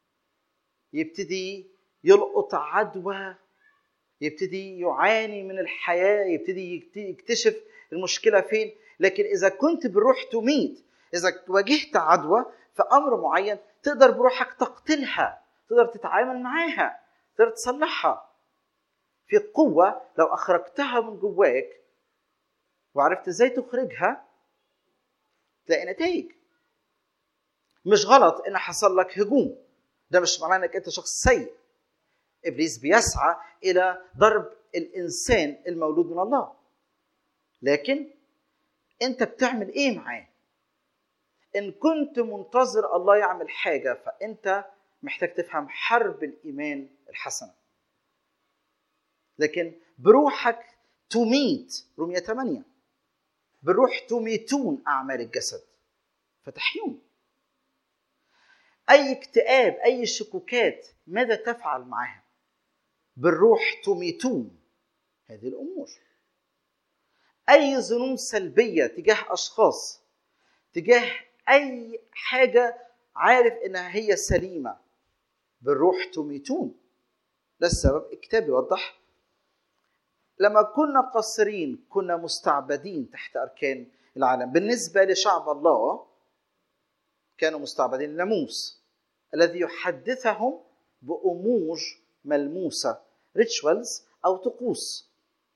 Speaker 2: يبتدي يلقط عدوى، يبتدي يعاني من الحياة، يبتدي يكتشف المشكلة فين. لكن إذا كنت بروح تميت، إذا واجهت عدوى في أمر معين، تقدر بروحك تقتلها، تقدر تتعامل معاها، تقدر تصلحها. في قوة لو أخرجتها من جواك وعرفت إزاي تخرجها تلاقي نتائج. مش غلط إن حصل لك هجوم، ده مش معناه إنك أنت شخص سيء. إبليس بيسعى إلى ضرب الإنسان المولود من الله، لكن أنت بتعمل إيه معاه؟ إن كنت منتظر الله يعمل حاجة فأنت محتاج تفهم حرب الإيمان الحسنة. لكن بروحك تميت، رومية 8، بالروح تميتون أعمال الجسد فتحيون. أي اكتئاب، أي شكوكات، ماذا تفعل معها؟ بالروح تميتون هذه الأمور. أي ظنون سلبية تجاه أشخاص، تجاه أي حاجة عارف انها هي سليمه، بالروح تميتون. ده السبب الكتاب يوضح لما كنا قاصرين كنا مستعبدين تحت اركان العالم. بالنسبه لشعب الله كانوا مستعبدين الناموس الذي يحدثهم بامور ملموسه، rituals او طقوس.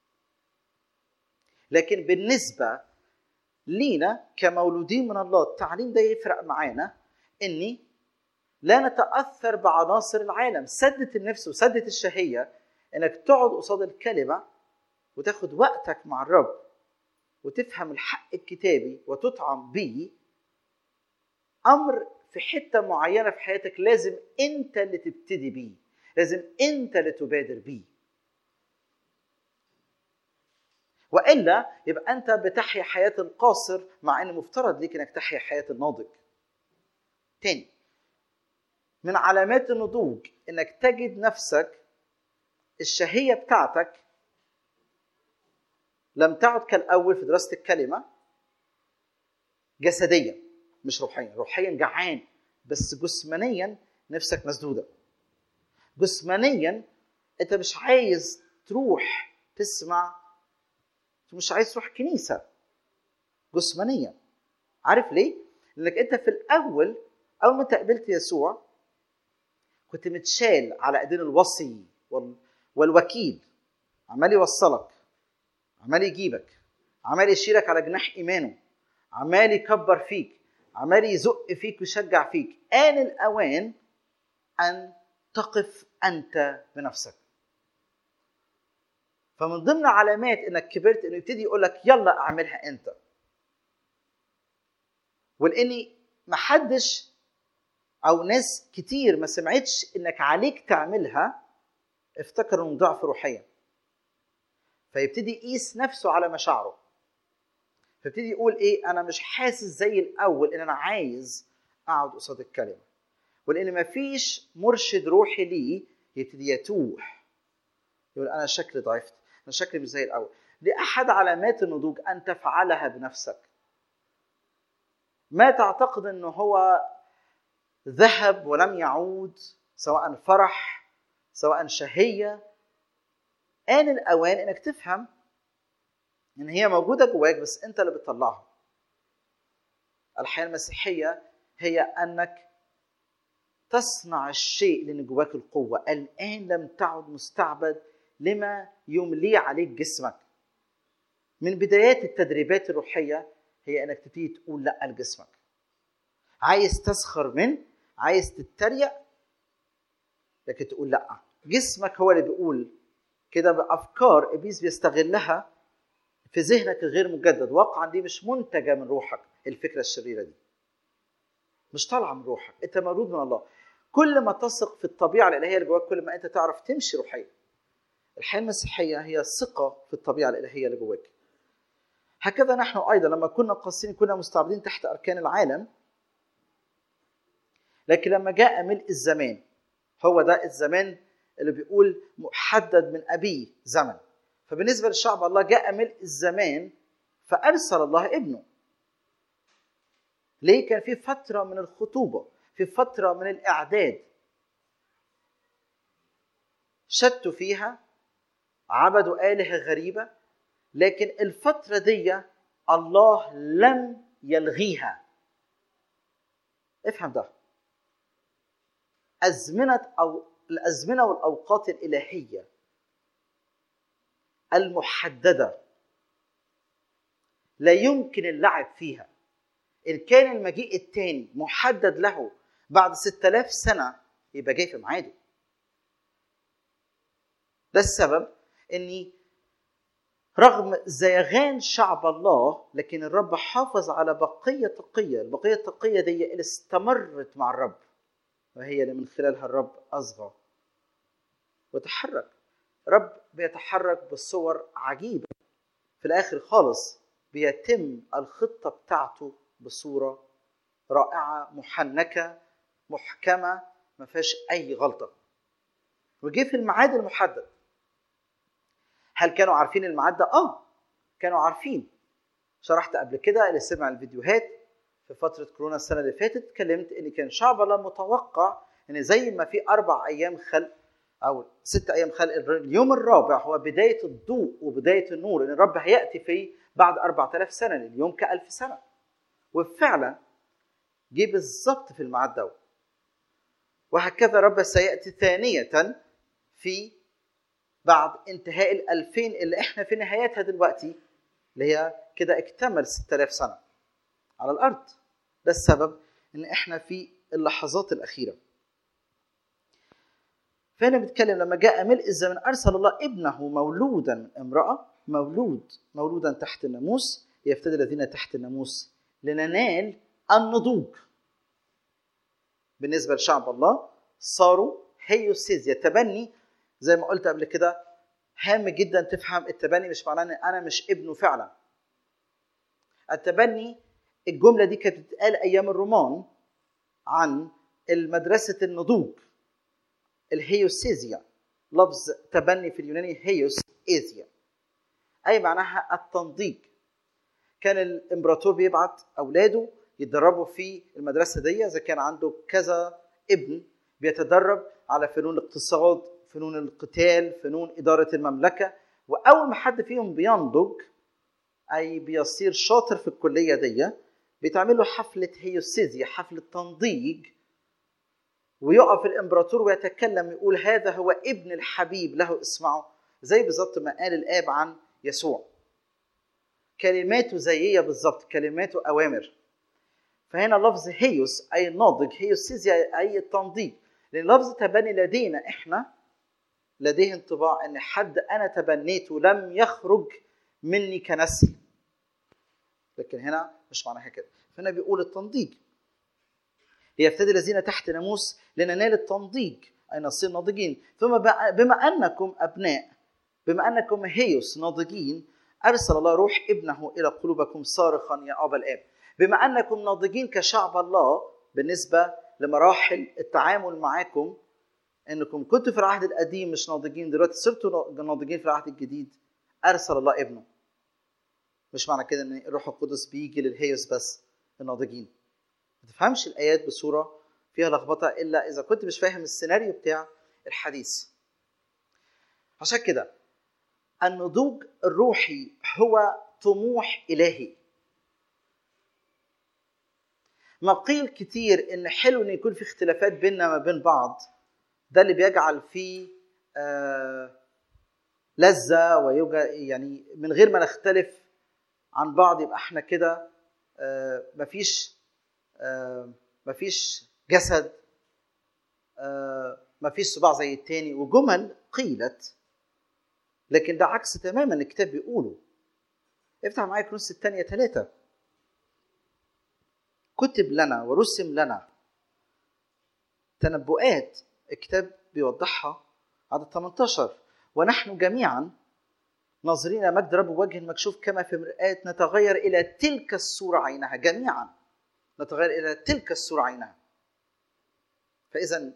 Speaker 2: لكن بالنسبه لينا كمولودين من الله التعليم ده يفرق معانا، اني لا نتاثر بعناصر العالم. سدة النفس وسدة الشهيه انك تقعد قصاد الكلمه وتاخد وقتك مع الرب وتفهم الحق الكتابي وتطعم بيه، امر في حته معينه في حياتك لازم انت اللي تبتدي بيه، لازم انت اللي تبادر بيه، والا يبقى انت بتحيا حياه القاصر مع ان مفترض ليك انك تحيا حياه الناضج. تاني، من علامات النضوج انك تجد نفسك الشهيه بتاعتك لم تعد كالاول في دراسه الكلمه جسديا مش روحيا. روحيا جعان بس جسمانيا نفسك مسدوده. جسمانيا انت مش عايز تروح تسمع، مش عايز تروح كنيسه. جسمانيا عارف ليه؟ لانك انت في الاول اول ما قابلت يسوع كنت متشال على ايدين الوصي والوكيل، عمال يوصلك، عمال يجيبك، عمال يشيلك على جناح ايمانه، عمال يكبر فيك، عمال يزق فيك ويشجع فيك. آن الأوان أن تقف أنت بنفسك. فمن ضمن علامات إنك كبرت إنه يبتدي يقول لك يلا أعملها أنت. ولأني محدش أو ناس كتير ما سمعتش إنك عليك تعملها افتكروا إنه ضعف روحيا، فيبتدي يقيس نفسه على مشاعره، فيبتدي يقول ايه، انا مش حاسس زي الاول ان انا عايز اقعد قصاد الكلمه. ولان ما فيش مرشد روحي ليه يبتدي يتوه، يقول انا شكلي ضعفت، انا شكلي مش زي الاول. دي احد علامات النضوج ان تفعلها بنفسك. ما تعتقد انه هو ذهب ولم يعود، سواء فرح سواء شهيه، آن الاوان انك تفهم ان هي موجوده جواك بس انت اللي بتطلعها. الحياه المسيحيه هي انك تصنع الشيء لان جواك القوه. الان لم تعد مستعبد لما يملي عليك جسمك. من بدايات التدريبات الروحيه هي انك تبتدي تقول لا لجسمك. عايز تسخر عايز تتريق، لكن تقول لا. جسمك هو اللي بيقول كده بافكار ابليس بيستغلها في ذهنك الغير مجدد. واقعا دي مش منتجه من روحك. الفكره الشريره دي مش طالعه من روحك، انت مولود من الله. كل ما تثق في الطبيعه الالهيه اللي جواك كل ما انت تعرف تمشي روحيا. الحياه المسيحيه هي ثقه في الطبيعه الالهيه اللي جواك. هكذا نحن ايضا لما كنا قاصرين كنا مستعبدين تحت اركان العالم، لكن لما جاء ملء الزمان، هو ده الزمان اللي بيقول محدد من ابيه زمن. فبالنسبه للشعب الله جاء ملء الزمان فارسل الله ابنه. ليه؟ كان في فتره من الخطوبه، في فتره من الاعداد شتوا فيها، عبدوا آلهة غريبة، لكن الفترة دي الله لم يلغيها. افهم ده. الأزمنة والأوقات الإلهية المحددة لا يمكن اللعب فيها. إن كان المجيء الثاني محدد له بعد 6000 سنة يبقى جاي في ميعاده. ده السبب إني رغم زيغان شعب الله لكن الرب حافظ على بقية تقية. البقية التقية دي اللي استمرت مع الرب، وهي اللي من خلالها الرب أصغى وتحرك. رب بيتحرك بصور عجيبة. في الآخر خالص بيتم الخطة بتاعته بصورة رائعة محنكة محكمة ما فيهاش أي غلطة، وجي في الميعاد المحدد. هل كانوا عارفين الميعاد ده؟ كانوا عارفين. شرحت قبل كده اللي سمع الفيديوهات في فترة كورونا السنة اللي فاتت اتكلمت ان كان شعب الله متوقع ان زي ما في 4 أيام خلق او 6 أيام خلق، اليوم الرابع هو بداية الضوء وبداية النور، ان الرب هيأتي فيه بعد 4000 سنة، اليوم ك1000 سنة. وفعلا جه بالظبط في الميعاد ده. وهكذا رب سيأتي ثانية في بعد انتهاء 2000 اللي احنا في نهايتها دلوقتي، اللي هي كده اكتمل 6000 سنة على الأرض. ده السبب ان احنا في اللحظات الأخيرة. فهنا بنتكلم لما جاء ملء الزمن أرسل الله ابنه مولودا من امرأة، مولودا تحت الناموس ليفتدي الذين تحت الناموس لننال النضوج. بالنسبة لشعب الله صاروا هيوسيزيا، تبني. زي ما قلت قبل كده هام جدا تفهم التبني مش معناه ان انا مش ابنه فعلا. التبني الجملة دي كانت بتتقال ايام الرومان عن المدرسة النضوج، الهيوسيزيا. لفظ تبني في اليوناني هيوس إيزيا، اي معناها التنضيج. كان الامبراطور بيبعت اولاده يتدربوا في المدرسة دي، اذا كان عنده كذا ابن بيتدرب على فنون الاقتصاد، فنون القتال، فنون إدارة المملكة. وأول ما حد فيهم بينضج أي بيصير شاطر في الكلية دي، بيتعمل له حفلة هيوسيزيا، حفلة تنضيج، ويقف الإمبراطور ويتكلم يقول هذا هو ابن الحبيب له اسمعوا، زي بالضبط ما قال الآب عن يسوع. كلماته زيية بالضبط، كلماته أوامر. فهنا لفظ هيوس أي ناضج، هيوسيزيا أي التنضيج. لأن لفظ تبني لدينا إحنا لديه انطباع ان حد انا تبنيته لم يخرج مني كنسل، لكن هنا مش معناها كده. فهنا بيقول التنضيج ليفتدي الذين تحت ناموس لننال التنضيج اي نصير ناضجين. ثم بما انكم ابناء، بما انكم هيوس ناضجين، ارسل الله روح ابنه الى قلوبكم صارخا يا ابا الاب. بما انكم ناضجين كشعب الله بالنسبه لمراحل التعامل معاكم، انكم كنتوا في العهد القديم مش ناضجين، دلوقتي صرتوا ناضجين في العهد الجديد، ارسل الله ابنه. مش معنى كده ان الروح القدس بيجي للهيوس بس الناضجين. ما تفهمش الايات بصوره فيها لخبطه الا اذا كنت مش فاهم السيناريو بتاع الحديث. عشان كده النضوج الروحي هو طموح الهي. ما قيل كتير ان حلو ان يكون في اختلافات بيننا ما بين بعض، ده اللي بيجعل فيه لذة يعني من غير ما نختلف عن بعض يبقى احنا كده مفيش جسد، مفيش صباع زي التاني. وجمل قيلت، لكن ده عكس تماما الكتاب بيقوله. افتح معايا كورنثوس الثانية 3. كتب لنا ورسم لنا تنبؤات، الكتاب بيوضحها عدد 18: ونحن جميعا ناظرين مجد رب وجه مكشوف كما في مرآة نتغير إلى تلك الصورة عينها. جميعا نتغير إلى تلك الصورة عينها. فإذا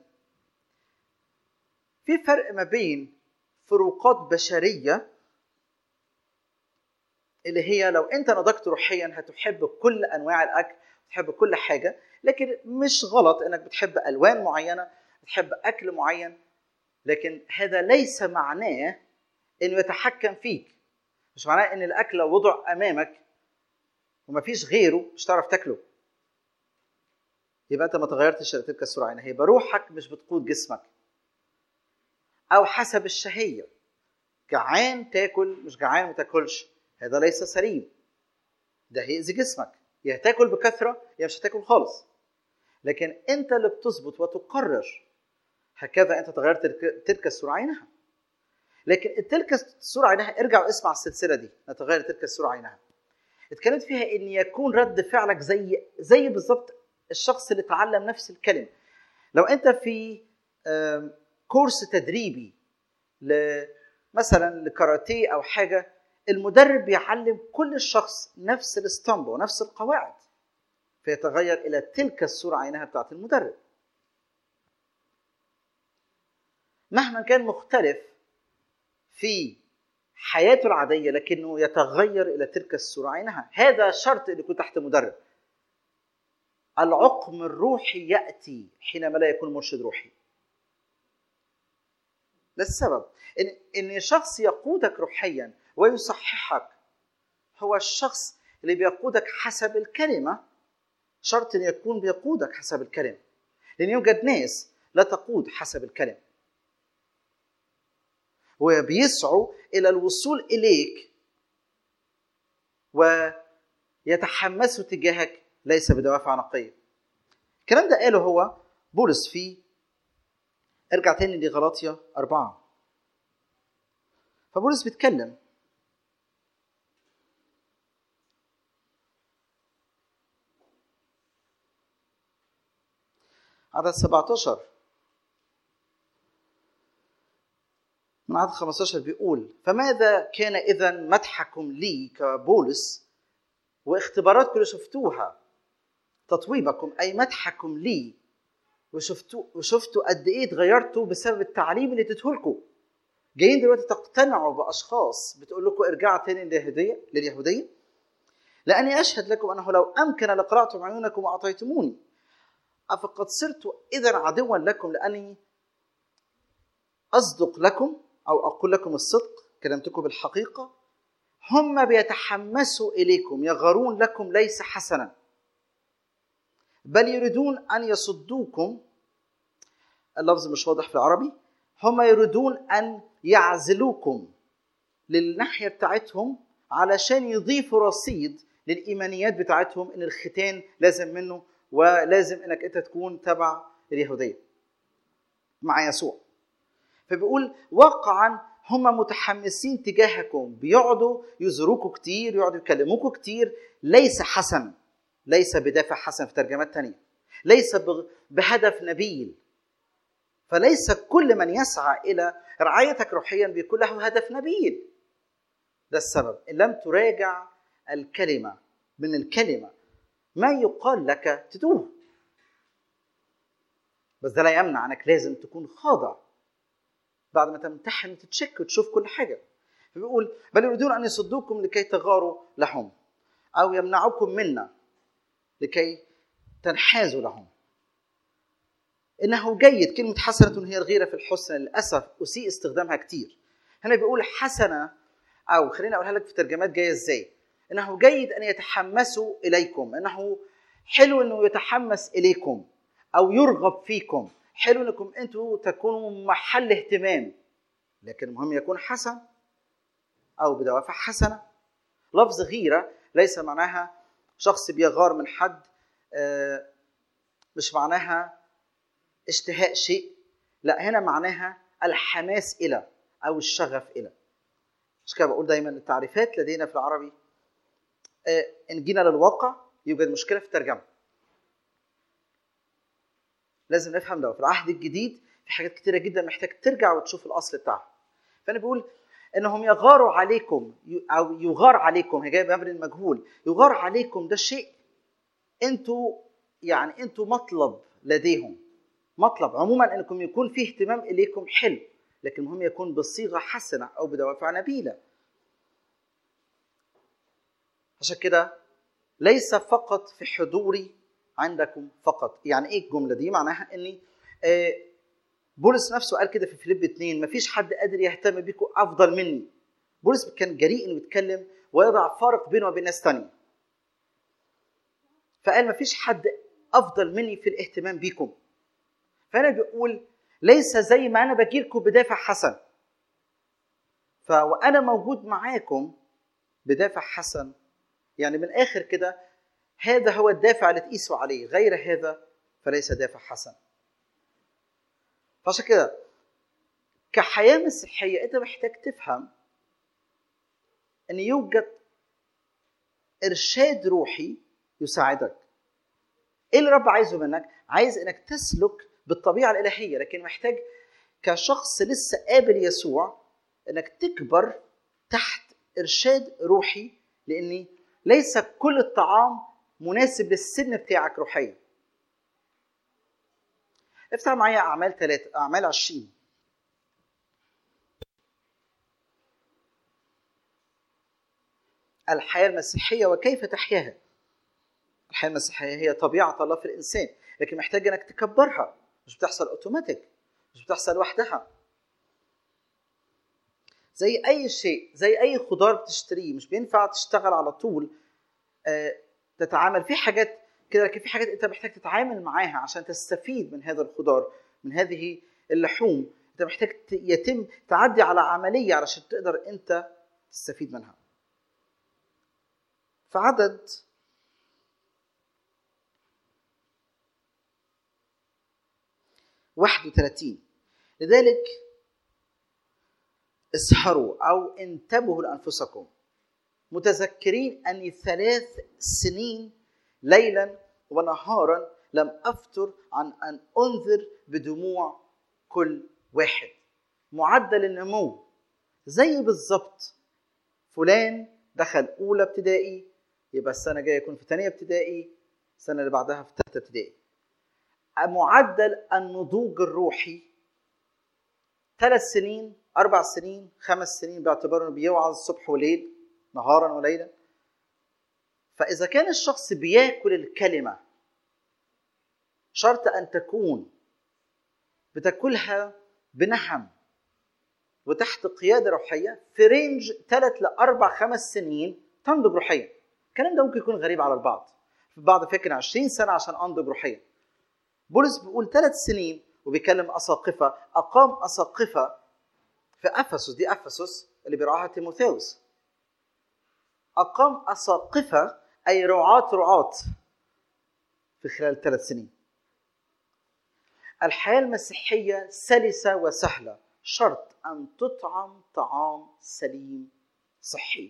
Speaker 2: في فرق ما بين فروقات بشرية اللي هي لو أنت نضجت روحيا هتحب كل أنواع الأكل، تحب كل حاجة، لكن مش غلط أنك بتحب ألوان معينة، بتحب أكل معين، لكن هذا ليس معناه أنه يتحكم فيك. مش معناه أن الأكل لو وضع أمامك ومفيش غيره مش تعرف تاكله، يبقى أنت ما تغيرتش تلك الصورة عينها. يبقى روحك مش بتقود جسمك. أو حسب الشهية، جعان تاكل، مش جعان ما تاكلش، هذا ليس سليم، ده هيأذي جسمك. يا تاكل بكثرة يا مش هتاكل خالص. لكن أنت اللي بتثبت وتقرر. هكذا أنت تغيرت تلك الصورة عينها. لكن تلك الصورة عينها، ارجع واسمع السلسلة دي، نتغير تلك الصورة عينها. اتكلمت فيها ان يكون رد فعلك زي بالضبط الشخص اللي تعلم نفس الكلمة. لو انت في كورس تدريبي مثلا لكاراتيه او حاجة، المدرب بيعلم كل الشخص نفس الاسطمبة ونفس القواعد، فيتغير الى تلك الصورة عينها بتاعت المدرب. مهما كان مختلف في حياته العادية، لكنه يتغير إلى تلك الصورة عينها. هذا شرط أن يكون تحت مدرب. العقم الروحي يأتي حينما لا يكون مرشد روحي. ده السبب إن شخص يقودك روحيا ويصححك هو الشخص اللي بيقودك حسب الكلمة. شرط أن يكون بيقودك حسب الكلمة، لأن يوجد ناس لا تقود حسب الكلمة وبيسعوا إلى الوصول إليك ويتحمسوا تجاهك ليس بدوافع نقية. الكلام ده قاله هو بولس في، ارجع تاني لغلاطيا 4. فبولس بيتكلم عدد 17 من عدد 15 بيقول: فماذا كان إذن مدحكم لي كبولس واختباراتكم اللي شفتوها، تطويبكم أي مدحكم لي، وشفتوا قد إيه اتغيرتوا بسبب التعليم اللي اديتهولكم. جايين دلوقتي تقتنعوا بأشخاص بتقول لكم ارجعوا تاني لليهودية. لأني أشهد لكم أنه لو أمكن لقرأتم عيونكم وأعطيتموني، أفقد صرت إذن عدوا لكم، لأني أصدق لكم أو أقول لكم الصدق، كلمتكم بالحقيقة. هم بيتحمسوا إليكم، يغارون لكم ليس حسنا، بل يريدون أن يصدوكم. اللفظ مش واضح في العربي. هم يريدون أن يعزلوكم للناحية بتاعتهم علشان يضيفوا رصيد للإيمانيات بتاعتهم، إن الختان لازم منه ولازم إنك أنت تكون تبع اليهودية مع يسوع. فبيقول واقعا هم متحمسين تجاهكم، بيقعدوا يزوروكوا كتير، يقعدوا يكلموكوا كتير، ليس حسن، ليس بدافع حسن في ترجمات تانية، ليس بهدف نبيل. فليس كل من يسعى إلى رعايتك روحيا بيكون له هدف نبيل. ده السبب إن لم تراجع الكلمة من الكلمة ما يقال لك تتوه. بس ده لا يمنع أنك لازم تكون خاضع بعد ما تمتحن وتتشك وتشوف كل حاجة. فبيقول بل يريدون أن يصدوكم لكي تغاروا لهم، أو يمنعوكم منا لكي تنحازوا لهم. إنه جيد، كلمة حسنة هي الغيرة في الحسن، للأسف أسيء استخدامها كتير. هنا بيقول حسنة، أو خلينا أقولها لك في ترجمات جاية إزاي. إنه جيد أن يتحمسوا إليكم، إنه حلو إنه يتحمس إليكم أو يرغب فيكم، حلو إنكم أنتوا تكونوا محل اهتمام، لكن المهم يكون حسن أو بدوافع حسنة. لفظ غيرة ليس معناها شخص بيغار من حد، مش معناها اشتهاء شيء، لا، هنا معناها الحماس إلى أو الشغف إلى. مش كده بقول دايما التعريفات لدينا في العربي إن جينا للواقع يوجد مشكلة في الترجمة. لازم نفهم ده. في العهد الجديد في حاجات كتيرة جدا محتاج ترجع وتشوف الأصل بتاعها. فأنا بقول إنهم يغاروا عليكم أو يغار عليكم، هي جاية بأمر المجهول. يغار عليكم ده شيء أنتوا يعني أنتوا مطلب لديهم، مطلب عموما أنكم يكون فيه اهتمام إليكم حلو، لكن المهم يكون بصيغة حسنة أو بدوافع نبيلة. عشان كده ليس فقط في حضوري عندكم فقط. يعني ايه الجملة دي؟ معناها اني بولس نفسه قال كده في فيليب 2: مفيش حد قادر يهتم بيكم افضل مني. بولس كان جريء انه يتكلم ويضع فارق بينه وبين ناس تانية، فقال مفيش حد افضل مني في الاهتمام بيكم. فانا بيقول ليس زي ما انا بجيلكم بدافع حسن، وانا موجود معاكم بدافع حسن. يعني من اخر كده هذا هو الدافع اللي تقيسوا عليه، غير هذا فليس دافع حسن. فعشان كده كحياة مسيحية انت محتاج تفهم ان يوجد ارشاد روحي يساعدك. ايه اللي رب عايزه منك؟ عايز انك تسلك بالطبيعة الالهية، لكن محتاج كشخص لسه قابل يسوع انك تكبر تحت ارشاد روحي، لان ليس كل الطعام مناسب للسن بتاعك روحيا. افتح معايا أعمال 20. الحياة المسيحية وكيف تحياها. الحياة المسيحية هي طبيعة الله في الإنسان، لكن محتاج أنك تكبرها، مش بتحصل أوتوماتيك، مش بتحصل لوحدها. زي أي شيء، زي أي خضار بتشتريه، مش بينفع تشتغل على طول تتعامل في حاجات كده، لكن في حاجات أنت محتاج تتعامل معاها عشان تستفيد من هذا الخضار، من هذه اللحوم. أنت محتاج يتم تعدي على عملية علشان تقدر أنت تستفيد منها. فعدد 31: لذلك اسهروا أو انتبهوا لأنفسكم متذكرين أني 3 سنين ليلا ونهارا لم أفتر عن أن أنذر بدموع كل واحد. معدل النمو زي بالضبط فلان دخل أولى ابتدائي، يبقى السنة جاية يكون في 2 ابتدائي، السنة اللي بعدها في 3 ابتدائي. معدل النضوج الروحي 3 سنين، 4 سنين، 5 سنين، باعتباره بيوعظ الصبح وليل، نهارا وليلا. فإذا كان الشخص بياكل الكلمة، شرط أن تكون بتاكلها بنهم وتحت قيادة روحية في رينج 3 ل 4 5 سنين تنضج روحيا. الكلام ده ممكن يكون غريب على البعض، في بعض فكر 20 سنة عشان أنضج روحيا. بولس بيقول 3 سنين وبيكلم أساقفة، أقام أساقفة في أفسس، دي أفسس اللي بيرعاها تيموثاوس. أقام أساقفة أي رعاة في خلال 3 سنين. الحياة المسيحية سلسة وسهلة، شرط أن تطعم طعام سليم صحي.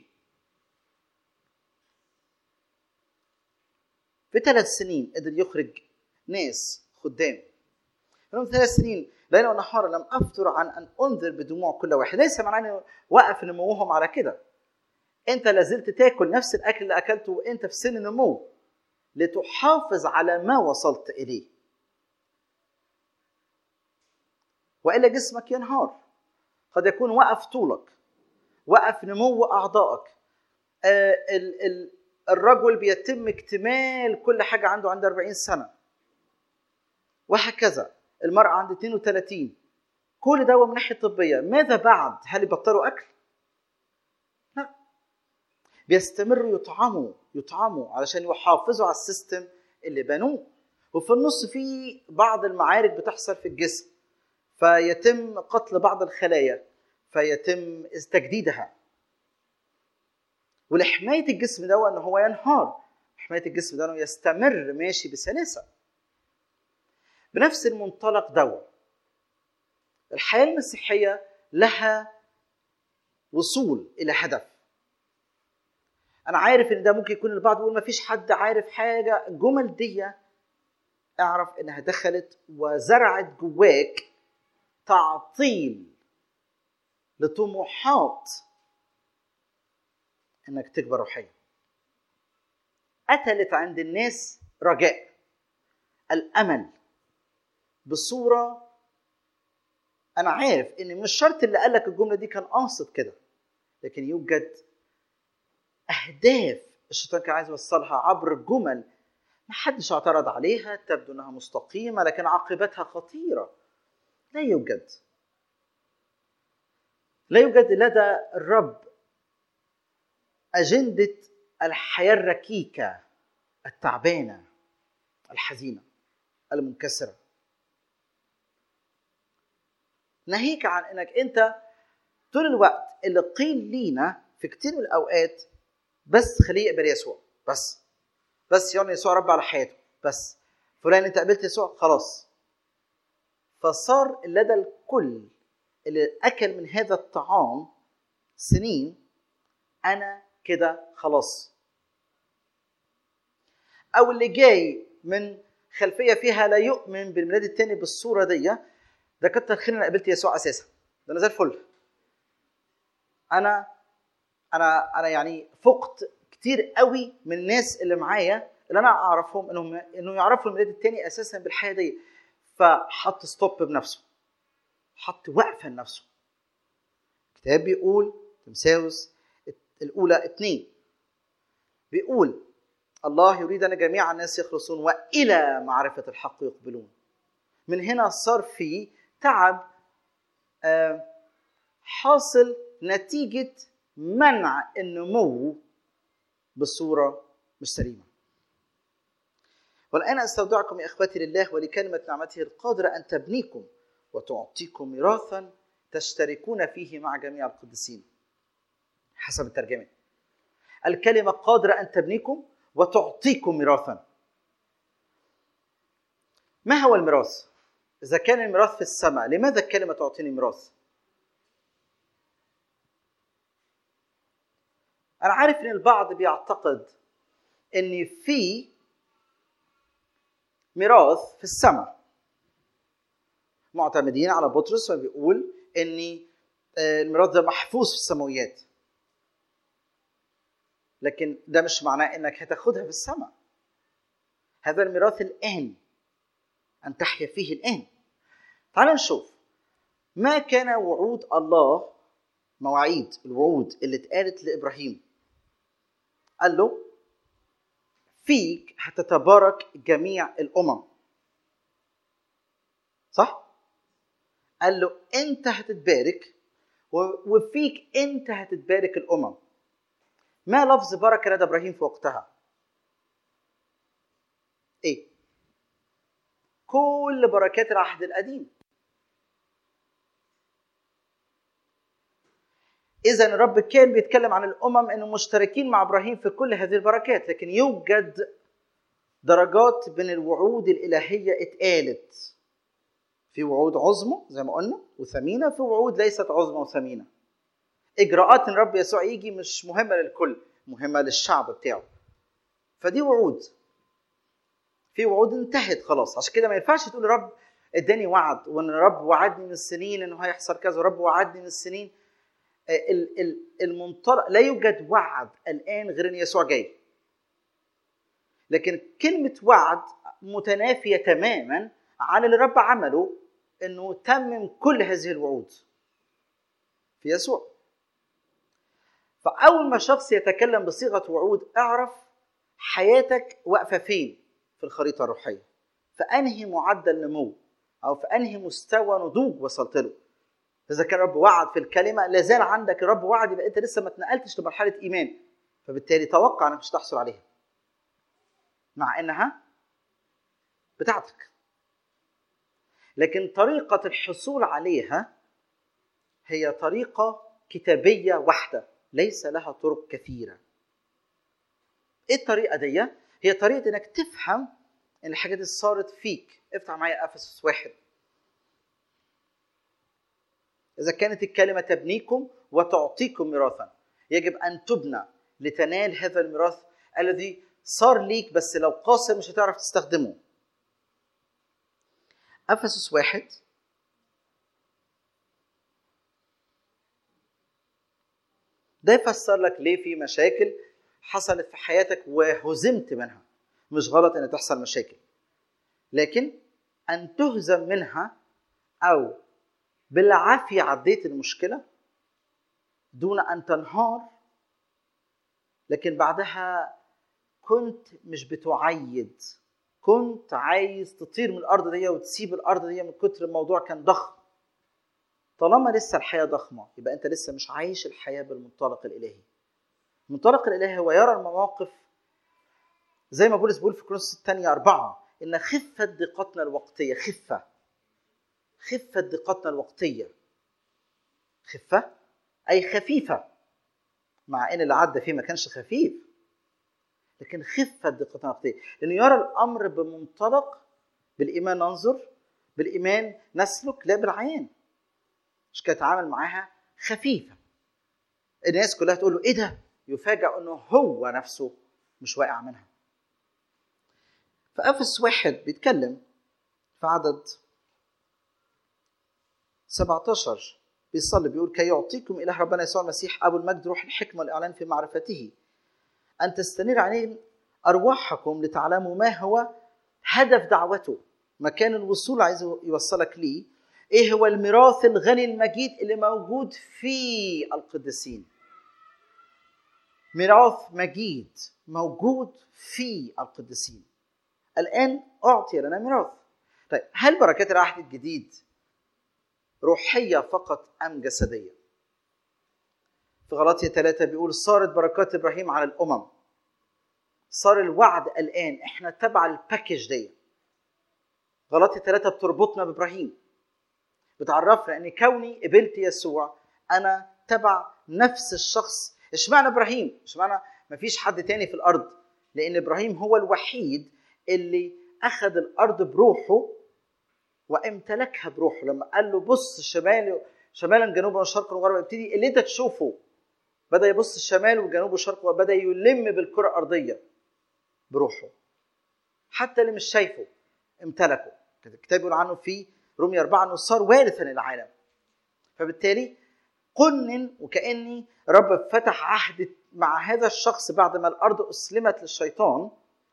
Speaker 2: في 3 سنين قدر يخرج ناس خدام. لهم 3 سنين ليلا ونهارا لم أفتر عن أن أنذر بدموع كل واحد. ليس معناه وقف نموهم على كده، أنت لازلت تاكل نفس الأكل اللي أكلته وأنت في سن النمو لتحافظ على ما وصلت إليه، وإلا جسمك ينهار. قد يكون وقف طولك، وقف نمو أعضائك. الرجل بيتم اكتمال كل حاجة عنده عند 40 سنة، وهكذا المرأة عند 32. كل ده من ناحية طبية. ماذا بعد؟ هل يبطلوا أكل؟ لا، بيستمروا يطعموا علشان يحافظوا على السيستم اللي بنوه. وفي النص في بعض المعارك بتحصل في الجسم، فيتم قتل بعض الخلايا، فيتم تجديدها. ولحماية الجسم ده أنه هو ينهار، حماية الجسم ده أنه يستمر ماشي بسلاسة. بنفس المنطلق ده الحياة المسيحية لها وصول إلى هدف. أنا عارف إن ده ممكن يكون البعض يقول ما فيش حد عارف حاجة. الجمل دي اعرف إنها دخلت وزرعت جواك تعطيل لطموحات إنك تكبر روحيا. قتلت عند الناس رجاء الأمل بصورة، أنا عارف إن مش شرط اللي قالك الجملة دي كان قاصد كده، لكن يوجد أهداف الشيطان كان عايز يوصلها عبر جمل ما حدش اعترض عليها، تبدو أنها مستقيمة لكن عاقبتها خطيرة. لا يوجد لدى الرب أجندة الحياة الركيكة التعبانة الحزينة المنكسرة، ناهيك عن انك انت طول الوقت اللي قيل لينا في كتير من الاوقات بس خليه يقبل يسوع، بس يعني يسوع رب على حياته، بس فلان انت قبلت يسوع خلاص. فصار لدى الكل اللي اكل من هذا الطعام سنين انا كده خلاص، او اللي جاي من خلفيه فيها لا يؤمن بالميلاد الثاني بالصوره دي، ده كتر خير انا قبلت يسوع اساسا، ده انا زي الفل. انا يعني فقت كتير قوي من الناس اللي معايا اللي انا اعرفهم انه يعرفوا الميلاد الثاني اساسا بالحياه دي، فحط ستوب بنفسه، حط وقفه لنفسه. الكتاب بيقول تيموثاوس الاولى 2 بيقول الله يريد أن جميع الناس يخلصون وإلى معرفة الحق يقبلون. من هنا صار في تعب حاصل نتيجة منع النمو بصورة مش سليمة. والآن أستودعكم يا إخوتي لله ولكلمة نعمته القادرة أن تبنيكم وتعطيكم ميراثا تشتركون فيه مع جميع القديسين. حسب الترجمة الكلمة قادرة أن تبنيكم وتعطيكم ميراثا. ما هو الميراث؟ إذا كان الميراث في السماء، لماذا الكلمة تعطيني ميراث؟ أنا عارف أن البعض بيعتقد أن في ميراث في السماء، معتمدين على بطرس وبيقول أن الميراث ده محفوظ في السماويات، لكن ده مش معناه أنك هتاخدها في السماء. هذا الميراث الآن، أن تحيا فيه الآن. تعالوا نشوف ما كان وعود الله، مواعيد الوعود اللي اتقالت لإبراهيم. قال له فيك هتتبارك جميع الأمم، صح؟ قال له أنت هتتبارك وفيك أنت هتتبارك الأمم. ما لفظ بركة لدى إبراهيم في وقتها؟ إيه؟ كل بركات العهد القديم. إذن الرب كان بيتكلم عن الأمم أنهم مشتركين مع إبراهيم في كل هذه البركات، لكن يوجد درجات من الوعود الإلهية اتقالت. في وعود عظمى زي ما قلنا وثمينة، في وعود ليست عظمى وثمينة. إجراءات الرب يسوع يجي مش مهمة للكل، مهمة للشعب بتاعه. فدي وعود. في وعود انتهت خلاص، عشان كده ما ينفعش تقول رب اداني وعد، وان رب وعدني من السنين انه هيحصل كذا، ورب وعدني من السنين. المنطلق لا يوجد وعد الآن غير ان يسوع جاي. لكن كلمة وعد متنافية تماما عن اللي الرب عمله، انه تمم كل هذه الوعود في يسوع. فأول ما شخص يتكلم بصيغة وعود، اعرف حياتك واقفة فين في الخريطة الروحية، فأنهي معدل نمو أو فأنهي مستوى نضوج وصلت له. إذا كان رب وعد في الكلمة، لازال عندك رب وعد، يبقى أنت لسه ما تنقلتش لمرحلة إيمان، فبالتالي توقع أنك مش تحصل عليها مع أنها بتاعتك. لكن طريقة الحصول عليها هي طريقة كتابية واحدة، ليس لها طرق كثيرة. إيه الطريقة دي؟ هي طريقة أنك تفهم أن الحاجات دي صارت فيك. افتح معايا أفسس 1. إذا كانت الكلمة تبنيكم وتعطيكم ميراثا، يجب أن تبنى لتنال هذا الميراث الذي صار ليك، بس لو قاصر مش هتعرف تستخدمه. أفسس 1 ده يفسر لك ليه في مشاكل حصلت في حياتك وهزمت منها. مش غلط أن تحصل مشاكل، لكن أن تهزم منها أو بالعافية عديت المشكلة دون أن تنهار، لكن بعدها كنت مش بتعيد، كنت عايز تطير من الأرض دي وتسيب الأرض دي من كتر الموضوع كان ضخم. طالما لسه الحياة ضخمة، يبقى أنت لسه مش عايش الحياة بالمنطلق الإلهي. المنطلق الإلهي هو يرى المواقف زي ما بولس بيقول في كورنثوس الثانية 4 إن خفة دقتنا الوقتية. خفة دقتنا الوقتية. خفة أي خفيفة، مع إن اللي عدى فيه ما كانش خفيف، لكن خفة دقتنا الوقتية، لأنه يرى الأمر بمنطلق بالإيمان ننظر، بالإيمان نسلك، لا بالعيان. مش كده يتعامل معاها خفيفة. الناس كلها تقول له إيه ده؟ يفاجأ أنه هو نفسه مش واقع منها. فأفسس 1 بيتكلم في عدد 17 بيصلي بيقول كي يعطيكم إله ربنا يسوع المسيح أبو المجد روح الحكمة والإعلان في معرفته، أن تستنير عليه أرواحكم لتعلموا ما هو هدف دعوته، مكان الوصول عايز يوصلك ليه، إيه هو الميراث الغني المجيد اللي موجود في القديسين. ميراث مجيد موجود في القديسين. الآن أعطي لنا ميراث. طيب هل بركات العهد الجديد روحية فقط أم جسدية؟ في غلاطية 3 بيقول صارت بركات إبراهيم على الأمم. صار الوعد الآن إحنا تبع الباكيج دي. غلاطية 3 بتربطنا بإبراهيم، بتعرفنا أن كوني قبلت يسوع أنا تبع نفس الشخص. اشمعنى إبراهيم؟ اشمعنى ما فيش حد تاني في الأرض؟ لأن إبراهيم هو الوحيد اللي أخذ الأرض بروحه وامتلكها بروحه. لما قال له بص شمالا جنوبا وشرقا وغربا، ابتدي اللي انت تشوفه. بدأ يبص الشمال والجنوب والشرق وبدأ يلم بالكرة الأرضية بروحه. حتى اللي مش شايفه امتلكه. الكتاب يقول عنه في رومية 4 أنه صار وارثا للعالم. فبالتالي قنن وكأني رب فتح عهد مع هذا الشخص بعد ما الأرض أسلمت للشيطان.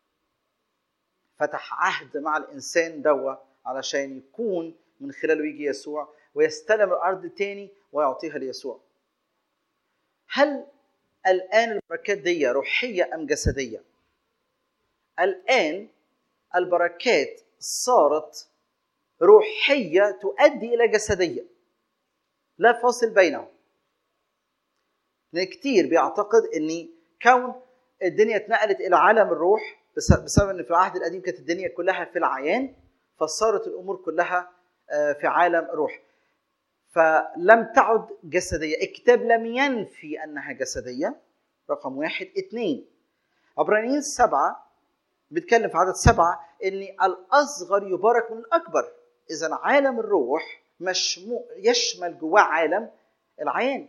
Speaker 2: فتح عهد مع الإنسان دوا علشان يكون من خلاله يجي يسوع ويستلم الأرض تاني ويعطيها ليسوع. هل الآن البركات دي روحية أم جسدية؟ الآن البركات صارت روحية تؤدي إلى جسدية، لا فاصل بينهم. لأن كتير بيعتقد أن كون الدنيا اتنقلت إلى عالم الروح بسبب أن في العهد القديم كانت الدنيا كلها في العيان، فصارت الأمور كلها في عالم الروح، فلم تعد جسدية. الكتاب لم ينفي أنها جسدية. رقم 1. 2 عبرانيين 7 بيتكلم في عدد 7 أن الأصغر يبارك من الأكبر. إذن عالم الروح يشمل جواه عالم العيان.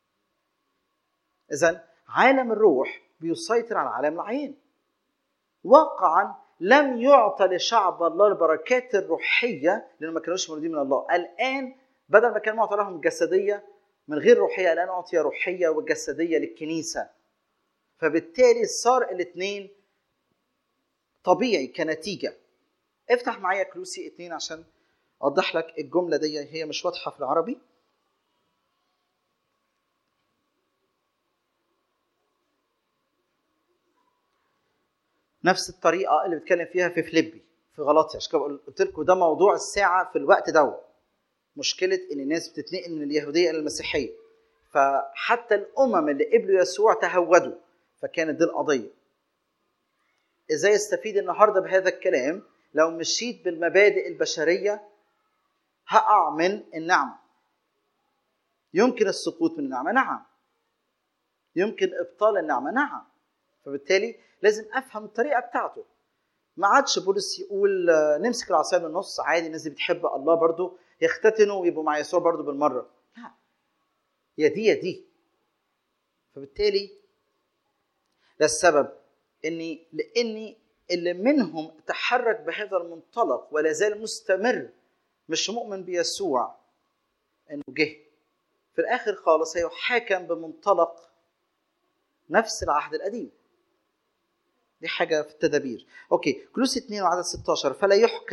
Speaker 2: إذن عالم الروح بيسيطر على عالم العيان. واقعا لم يعطى لشعب الله البركات الروحية لأنه ما كانوش مولودين من الله. الآن بدل ما كان معطى لهم جسدية من غير روحية، الآن أعطي روحية وجسدية للكنيسة. فبالتالي صار الاثنين طبيعي كنتيجة. افتح معايا كلوسي 2 عشان أوضح لك الجملة دي، هي مش واضحة في العربي. نفس الطريقة اللي بتكلم فيها في فيليبي في غلاطيا. عشان كده قلت لكم ده موضوع الساعة في الوقت ده. مشكلة إن الناس بتتنقل من اليهودية إلى المسيحية، فحتى الأمم اللي قبلوا يسوع تهودوا، فكانت دي القضية. إزاي استفيد النهاردة بهذا الكلام؟ لو مشيت بالمبادئ البشرية هقع من النعمة. يمكن السقوط من النعمة، نعم. يمكن إبطال النعمة، نعم. فبالتالي لازم أفهم الطريقة بتاعته. ما عادش بولس يقول نمسك العصاية من النص عادي، الناس اللي بتحب الله برضو يختتنوا ويبقوا مع يسوع برضو بالمرة. لا، يا دي يا دي. فبالتالي ده السبب لأني اللي منهم تحرك بهذا المنطلق ولا زال مستمر مش مؤمن بيسوع انه جه في الاخر خالص هيحاكم بمنطلق نفس العهد القديم. دي حاجه في التدابير. اوكي، كلوسي 2 وعدد 16 فلا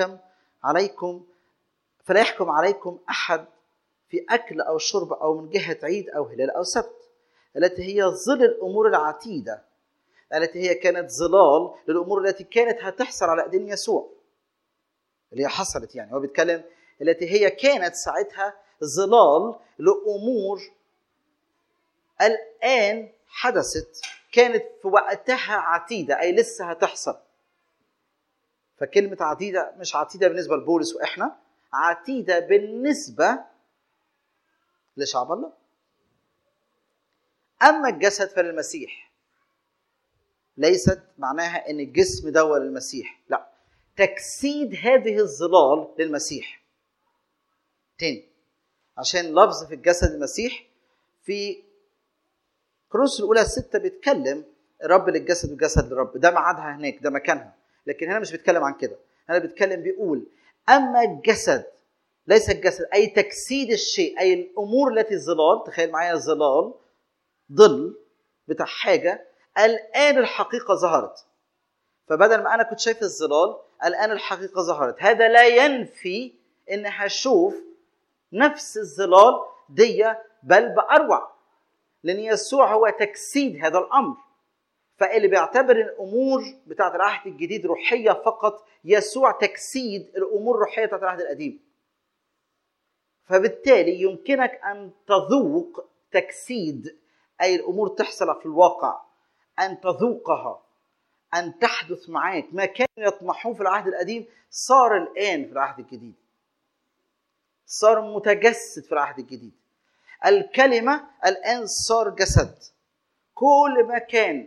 Speaker 2: يحكم عليكم احد في اكل او شرب او من جهه عيد او هلال او سبت، التي هي ظل الامور العتيده، التي هي كانت ظلال للامور التي كانت هتحصل على ايدين يسوع، اللي هي حصلت. يعني هو بيتكلم التي هي كانت ساعتها ظلال لأمور الآن حدثت، كانت في وقتها عتيدة، أي لسه هتحصل. فكلمة عتيدة مش عتيدة بالنسبة لبولس وإحنا، عتيدة بالنسبة لشعب الله. أما الجسد فللمسيح، ليست معناها أن الجسم ده للمسيح، لا، تجسيد هذه الظلال للمسيح. تاني، عشان لفظ في الجسد المسيح في كورنثوس الأولى 6 بيتكلم الرب للجسد والجسد للرب، ده معادها هناك، ده مكانها. لكن هنا مش بيتكلم عن كده، هنا بيتكلم بيقول أما الجسد، ليس الجسد أي تجسيد الشيء، أي الأمور التي الظلال. تخيل معايا ظلال، ظل بتاع حاجة، الآن الحقيقة ظهرت. فبدل ما أنا كنت شايف الظلال، الآن الحقيقة ظهرت. هذا لا ينفي إن هشوف نفس الظلال دي، بل بأروع، لأن يسوع هو تجسيد هذا الأمر. فاللي بيعتبر الامور بتاعت العهد الجديد روحيه فقط، يسوع تجسيد الامور الروحيه بتاعت العهد القديم. فبالتالي يمكنك ان تذوق تجسيد اي الامور تحصل في الواقع، ان تذوقها، ان تحدث معاك. ما كانوا يطمحون في العهد القديم صار الان في العهد الجديد، صار متجسد في العهد الجديد. الكلمه الان صار جسد. كل ما كان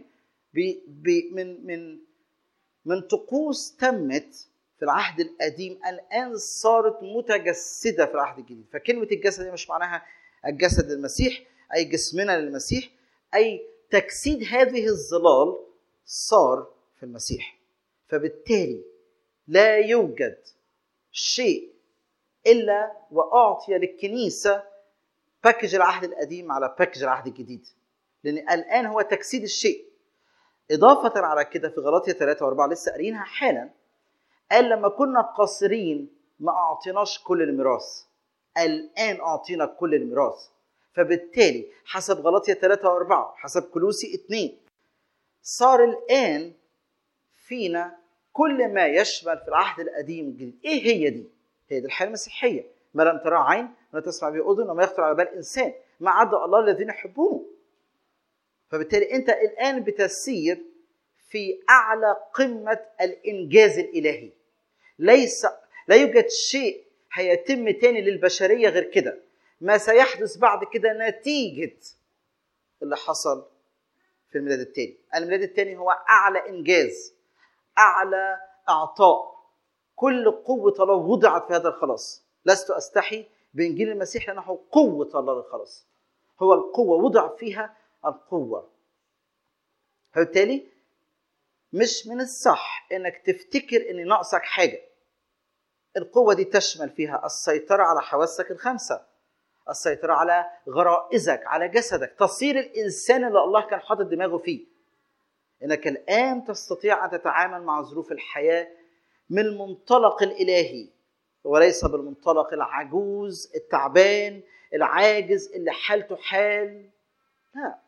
Speaker 2: من طقوس تمت في العهد القديم الآن صارت متجسدة في العهد الجديد. فكلمة الجسد دي مش معناها الجسد للمسيح أي جسمنا للمسيح، أي تجسيد هذه الظلال صار في المسيح. فبالتالي لا يوجد شيء إلا وأعطي للكنيسة باكج العهد القديم على باكج العهد الجديد، لأن الآن هو تجسيد الشيء. إضافة على كده في غلاطية 3 و4 لسه قارينها حالا، قال لما كنا قاصرين ما أعطيناش كل الميراث، الآن أعطينا كل الميراث. فبالتالي حسب غلاطية 3 و4 حسب كولوسي 2 صار الآن فينا كل ما يشمل في العهد القديم الجديد. إيه هي دي؟ هي دي الحياة المسيحية، ما لم ترى عين ولا تسمع به أذن وما يخطر على بال إنسان ما عدا الله الذين يحبونه. فبالتالي أنت الآن بتسير في أعلى قمة الإنجاز الإلهي. لا يوجد شيء هيتم تاني للبشرية غير كده. ما سيحدث بعد كده نتيجة اللي حصل في الميلاد الثاني. الميلاد الثاني هو أعلى إنجاز، أعلى إعطاء. كل قوة الله وضعت في هذا الخلاص. لست أستحي بإنجيل المسيح لأنه قوة الله للخلاص. هو القوة وضع فيها القوة. فبالتالي مش من الصح انك تفتكر ان ناقصك حاجة. القوة دي تشمل فيها السيطرة على حواسك الخمسة، السيطرة على غرائزك، على جسدك، تصير الإنسان اللي الله كان حاطط دماغه فيه. انك الآن تستطيع ان تتعامل مع ظروف الحياة من المنطلق الإلهي وليس بالمنطلق العجوز التعبان العاجز اللي حالته حال. لا،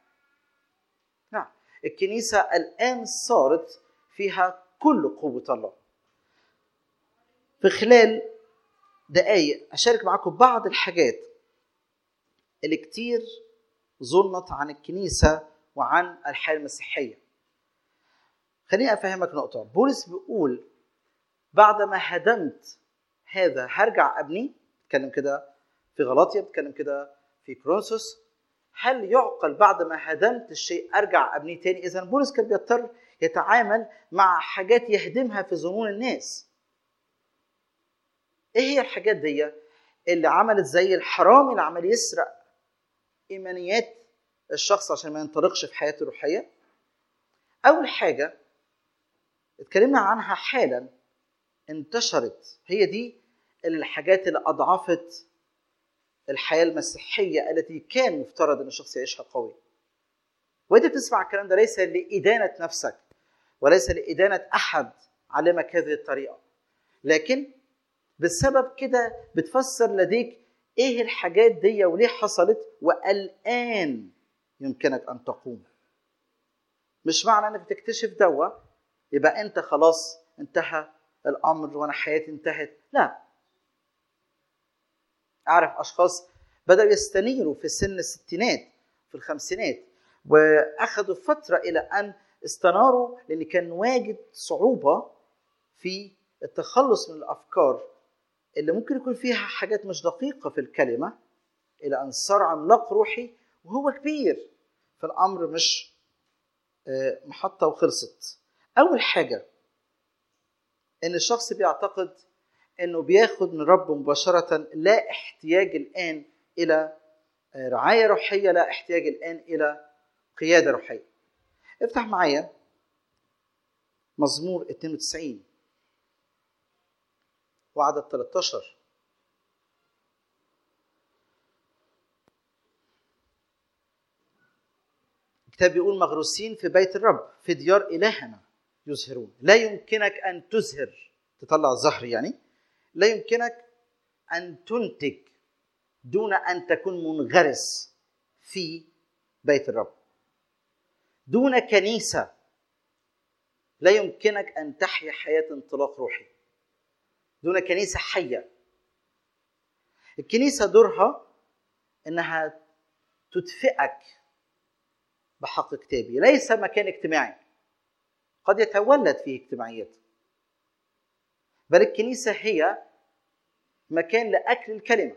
Speaker 2: الكنيسة الآن صارت فيها كل قوة الله. في خلال دقايق أشارك معكم بعض الحاجات اللي كتير ظلمت عن الكنيسة وعن الحياة المسيحية. خليني أفهمك نقطة. بولس بيقول بعد ما هدمت هذا هرجع أبني. بتكلم كده في غلاطيا، بتكلم كده في كورنثوس. هل يعقل بعد ما هدمت الشيء أرجع أبني تاني؟ إذن بولس كان بيضطر يتعامل مع حاجات يهدمها في ظنون الناس. إيه هي الحاجات دي اللي عملت زي الحرامي اللي عمل يسرق إيمانيات الشخص عشان ما ينطلقش في حياته الروحية؟ أول حاجة اتكلمنا عنها حالا انتشرت، هي دي الحاجات اللي أضعفت الحياة المسيحية التي كان مفترض أن الشخص يعيشها قوي. وأنت بتسمع الكلام ده ليس لإدانة نفسك وليس لإدانة أحد علمك هذه الطريقة، لكن بسبب كده بتفسر لديك إيه الحاجات دي وليه حصلت والآن يمكنك أن تقوم. مش معنى أنك تكتشف دواء يبقى أنت خلاص انتهى الأمر وأنا حياتي انتهت. لا، أعرف أشخاص بدأوا يستنيروا في سن الستينات في الخمسينات وأخذوا فترة إلى أن استناروا، لأن كان واجد صعوبة في التخلص من الأفكار اللي ممكن يكون فيها حاجات مش دقيقة في الكلمة، إلى أن صار عملاق روحي وهو كبير فالأمر مش محطة وخلصت. أول حاجة إن الشخص بيعتقد إنه بياخد من رب مباشرة، لا احتياج الآن إلى رعاية روحية، لا احتياج الآن إلى قيادة روحية. افتح معايا مزمور 92 وعدد 13. الكتاب بيقول مغروسين في بيت الرب في ديار إلهنا يزهرون. لا يمكنك أن تزهر، تطلع زهر يعني، لا يمكنك أن تنتج دون أن تكون منغرس في بيت الرب. دون كنيسة لا يمكنك أن تحيا حياة انطلاق روحي دون كنيسة حية. الكنيسة دورها إنها تدفئك بحق كتابي، ليس مكان اجتماعي قد يتولد فيه اجتماعيات، بل الكنيسة هي مكان لأكل الكلمة.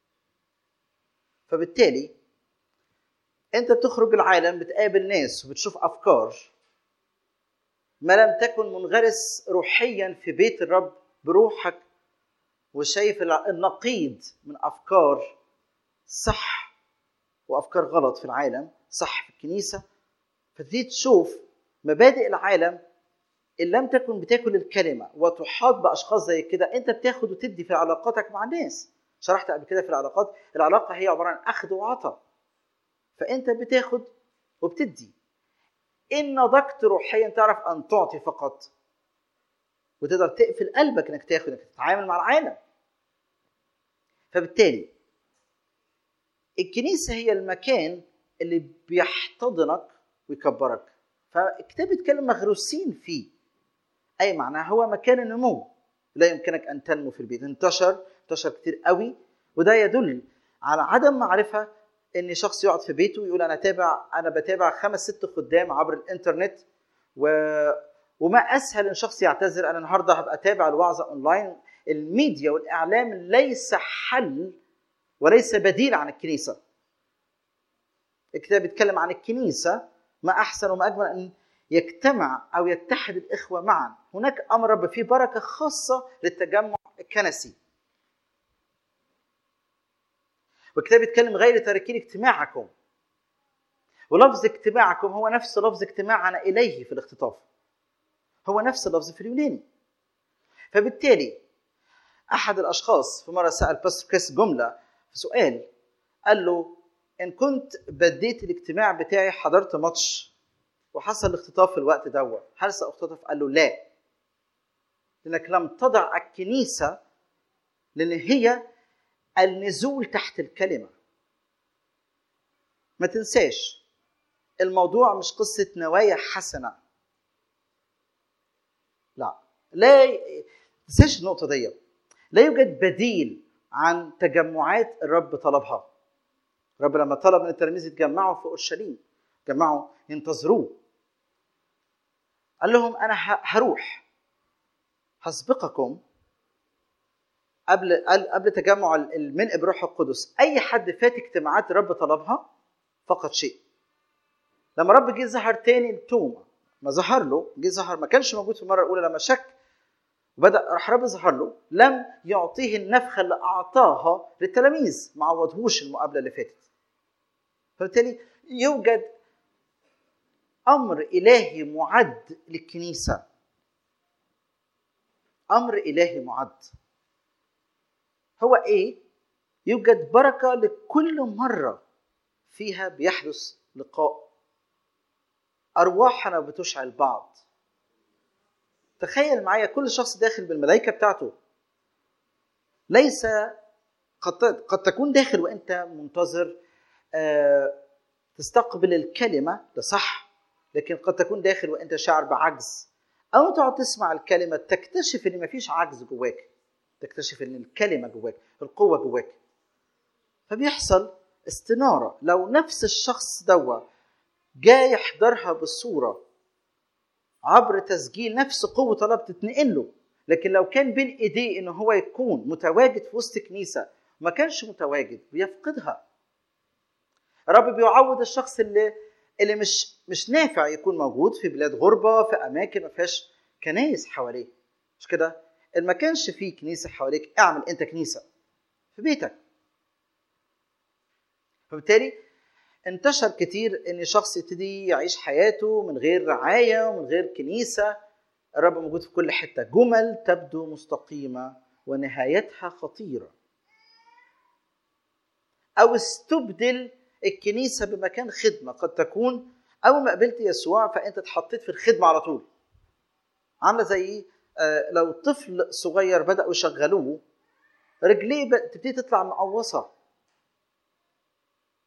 Speaker 2: فبالتالي أنت بتخرج العالم، بتقابل ناس وبتشوف أفكار ما لم تكن منغرس روحيا في بيت الرب بروحك، وشايف النقيض من أفكار صح وأفكار غلط في العالم صح في الكنيسة. فتبتدي تشوف مبادئ العالم إن لم تكن بتاكل الكلمة وتحاط بأشخاص زي كده. أنت بتاخد وتدي في علاقاتك مع الناس. شرحت قبل كده في العلاقات، العلاقة هي عبارة عن أخذ وعطاء، فأنت بتاخد وبتدي. إن نضجت روحيا تعرف أن تعطي فقط، وتقدر تقفل قلبك إنك تاخد، إنك تتعامل مع العالم. فبالتالي الكنيسة هي المكان اللي بيحتضنك ويكبرك. فالكتاب بيتكلم مغروسين فيه، أي معناه هو مكان النمو. لا يمكنك أن تنمو في البيت. انتشر كتير قوي، وده يدل على عدم معرفة إن شخص يقعد في بيته ويقول أنا بتابع 5-6 خدام عبر الإنترنت، وما أسهل إن شخص يعتذر أنا النهاردة هبقى أتابع الوعظة أونلاين. الميديا والإعلام ليس حل وليس بديل عن الكنيسة. الكتاب بيتكلم عن الكنيسة، ما أحسن وما أجمل أن يجتمع أو يتحد الإخوة معا. هناك أمر رب فيه بركة خاصة للتجمع الكنسي. والكتاب بيتكلم غير تاركين اجتماعكم، ولفظ اجتماعكم هو نفس لفظ اجتماعنا إليه في الاختطاف، هو نفس اللفظ في اليوناني. فبالتالي أحد الأشخاص في مرة سأل باستر كريس جملة في سؤال، قال له إن كنت بديت الاجتماع بتاعي حضرت ماتش وحصل الاختطاف في الوقت ده، هل سأختطف؟ قال له لا، لأنك لم تضع الكنيسة، لأن هي النزول تحت الكلمة. ما تنساش الموضوع مش قصة نوايا حسنة، لا تنساش النقطة دي. لا يوجد بديل عن تجمعات الرب طلبها. الرب لما طلب من التلاميذ يتجمعوا في أورشليم، جمعوا ينتظروه، قال لهم أنا هروح هسبقكم قبل تجمع الملء بروح القدس. أي حد فات اجتماعات الرب طلبها فقط شيء. لما رب جه ظهر تاني لتوما، ما ظهر له، جه ظهر ما كانش موجود في المرة الأولى، لما شك وبدأ راح رب ظهر له، لم يعطيه النفخة اللي أعطاها للتلاميذ، ما عوضهوش المقابلة اللي فاتت. فبالتالي يوجد أمر إلهي معد للكنيسة، أمر إلهي معد. هو إيه؟ يوجد بركة لكل مرة فيها بيحدث لقاء، أرواحنا بتشعل بعض. تخيل معايا كل شخص داخل بالملائكة بتاعته، ليس قد تكون داخل وأنت منتظر تستقبل الكلمة، ده صح، لكن قد تكون داخل وأنت شاعر بعجز، أو تقعد تسمع الكلمة تكتشف إن مفيش عجز جواك، تكتشف إن الكلمة جواك، القوة جواك. فبيحصل استنارة. لو نفس الشخص دوا جاي يحضرها بالصورة عبر تسجيل، نفس قوة الله بتتنقل له. لكن لو كان بين إيديه إنه هو يكون متواجد في وسط كنيسة وما كانش متواجد بيفقدها. الرب بيعوض الشخص اللي مش نافع يكون موجود في بلاد غربة، في أماكن ما فيهاش كنايس حواليه. مش كده؟ ما كانش فيه كنيسة حواليك، اعمل أنت كنيسة في بيتك. فبالتالي انتشر كتير ان شخص يبتدي يعيش حياته من غير رعاية ومن غير كنيسة. الرب موجود في كل حتة، جمل تبدو مستقيمة ونهايتها خطيرة. او استبدل الكنيسة بمكان خدمة. قد تكون اول ما قابلت يسوع فانت اتحطيت في الخدمة على طول. عاملة زي لو طفل صغير بدأوا يشغلوه رجليه تبتدي تطلع مقوصة،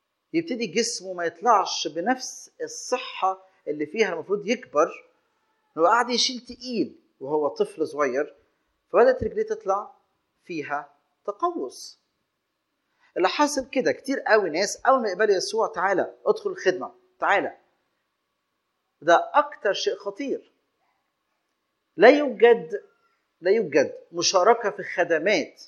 Speaker 2: يبتدي جسمه ما يطلعش بنفس الصحة اللي فيها المفروض يكبر انه قاعد يشيل تقيل وهو طفل صغير، فبدأت رجليه تطلع فيها تقوس. اللي حاصل كده كتير قوي ناس اول ما يقبلوا يسوع، تعالى ادخل الخدمه، تعالى، ده اكتر شيء خطير. لا يوجد مشاركه في خدمات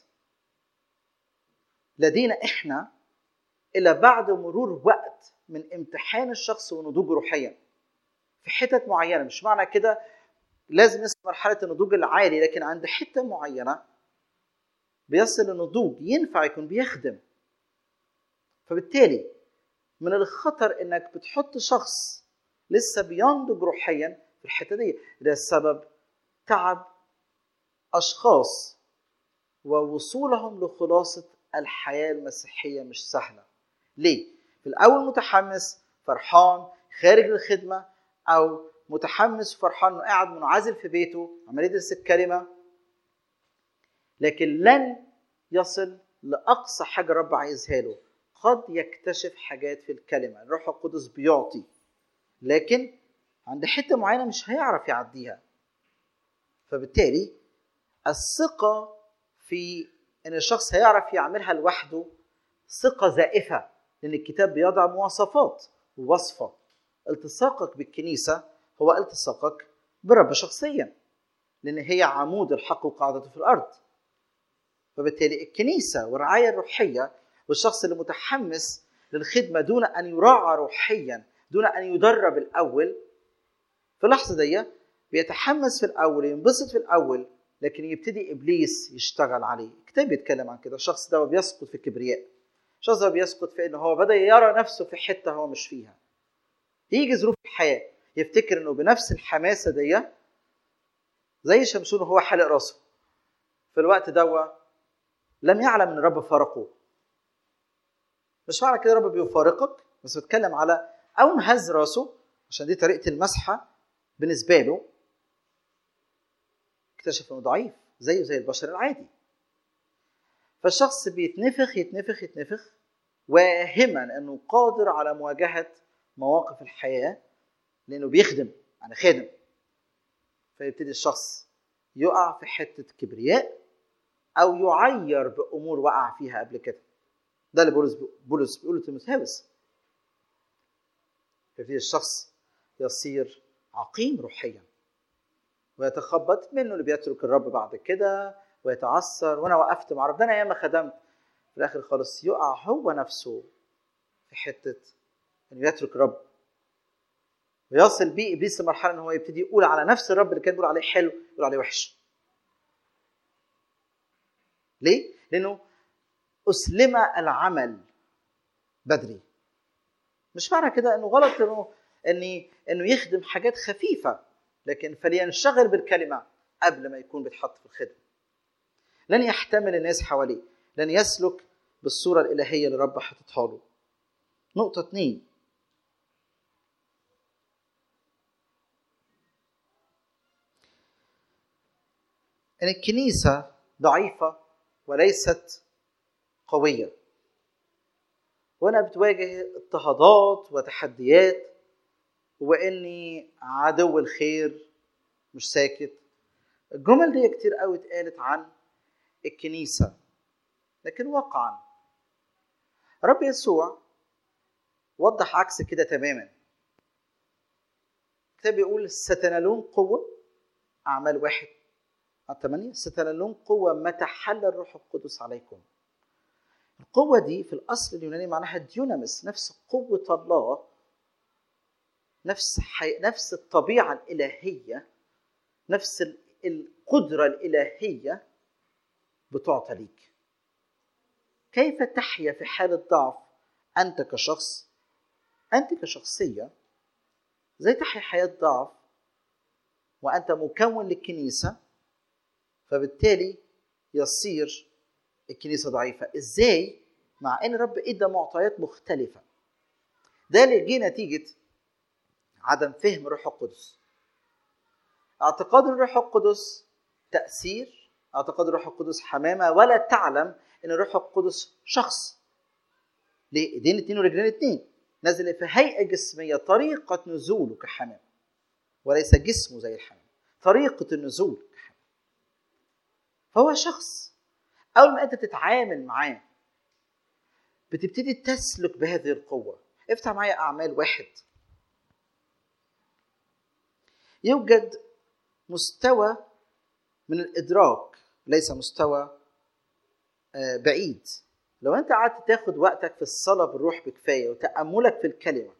Speaker 2: لدينا احنا الا بعد مرور وقت من امتحان الشخص ونضوجه روحيا في حتت معينه. مش معنى كده لازم نصل مرحله النضوج العالي، لكن عند حته معينه بيصل النضوج ينفع يكون بيخدم. فبالتالي من الخطر انك بتحط شخص لسه بينضج روحيا في الحته دي. ده السبب تعب اشخاص ووصولهم لخلاصه الحياه المسيحيه مش سهله. ليه؟ في الاول متحمس فرحان خارج الخدمه، او متحمس فرحان انه قاعد منعزل في بيته عمال يدرس الكلمه، لكن لن يصل لاقصى حاجه رب عايزها له. قد يكتشف حاجات في الكلمه، الروح القدس بيعطي، لكن عند حته معينه مش هيعرف يعديها. فبالتالي الثقه في ان الشخص هيعرف يعملها لوحده ثقه زائفه، لان الكتاب بيضع مواصفات ووصفه. التصاقك بالكنيسه هو التصاقك برب شخصيا، لان هي عمود الحق وقاعدته في الارض. فبالتالي الكنيسه والرعايه الروحيه والشخص اللي متحمس للخدمه دون ان يراعى روحيا، دون ان يدرب الاول، في اللحظه دي بيتحمس في الاول، ينبسط في الاول، لكن يبتدي ابليس يشتغل عليه. الكتاب بيتكلم عن كده. الشخص ده بيسقط في الكبرياء، الشخص ده بيسقط في انه هو بدا يرى نفسه في حته هو مش فيها. يجي ظروف الحياه يفتكر انه بنفس الحماسه دي زي شمشون وهو حالق راسه. في الوقت ده لم يعلم ان الرب فارقه. مش معنى كده الرب بيفارقك، بس بتكلم على اول ما هز راسه، عشان دي طريقه المسحه بالنسبه له، اكتشف انه ضعيف زيه زي البشر العادي. فالشخص بيتنفخ يتنفخ يتنفخ واهما انه قادر على مواجهه مواقف الحياه، لانه بيخدم، يعني خادم. فيبتدي الشخص يقع في حته كبرياء او يعير بامور وقع فيها قبل كده. ده اللي بولس بيقول لتيموثاوس. فيبتدي الشخص يصير عقيم روحيا ويتخبط منه اللي بيترك الرب بعد كده ويتعثر. وانا وقفت مع ربنا ايام ما خدمت، في الاخر خالص يقع هو نفسه في حته انه يترك الرب، ويصل بيه ابليس لمرحله ان هو يبتدي يقول على نفس الرب اللي كان بيقول عليه حلو يقول عليه وحش. ليه؟ لانه اسلم العمل بدري. مش معنى كده انه غلط انه يخدم حاجات خفيفه، لكن فلينشغل بالكلمه قبل ما يكون بيتحط في الخدمه. لن يحتمل الناس حواليه، لن يسلك بالصوره الالهيه اللي رب حاططها له. نقطه 2، ان الكنيسه ضعيفه وليست قويه، وانا بتواجه اضطهادات وتحديات، واني عدو الخير مش ساكت. الجمل دي كتير قوي اتقالت عن الكنيسه، لكن واقعا رب يسوع وضح عكس كده تماما. الكتاب بيقول ستنالون قوه، اعمال 1:8، ستنالون قوه متى حل الروح القدس عليكم. القوه دي في الاصل اليوناني معناها ديونامس، نفس قوه الله، نفس الطبيعه الالهيه، نفس القدره الالهيه بتعطى ليك. كيف تحيا في حاله ضعف انت كشخص، انت كشخصيه، زي تحيا حياه ضعف وانت مكون للكنيسه، فبالتالي يصير الكنيسه ضعيفه. ازاي؟ مع ان رب ادى معطيات مختلفه. ده اللي جه نتيجه عدم فهم الروح القدس. اعتقاد الروح القدس تاثير، اعتقاد الروح القدس حمامه، ولا تعلم ان الروح القدس شخص. ليه؟ ايدين 2 ورجلين 2، نزل في هيئه جسميه، طريقه نزوله كحمام وليس جسمه زي الحمام. طريقة النزول. فهو شخص أول ما أنت تتعامل معاه بتبتدي تسلك بهذه القوة. افتح معايا أعمال 1. يوجد مستوى من الإدراك، ليس مستوى بعيد. لو أنت قعدت تاخد وقتك في الصلاة بالروح بكفاية وتأملك في الكلمة،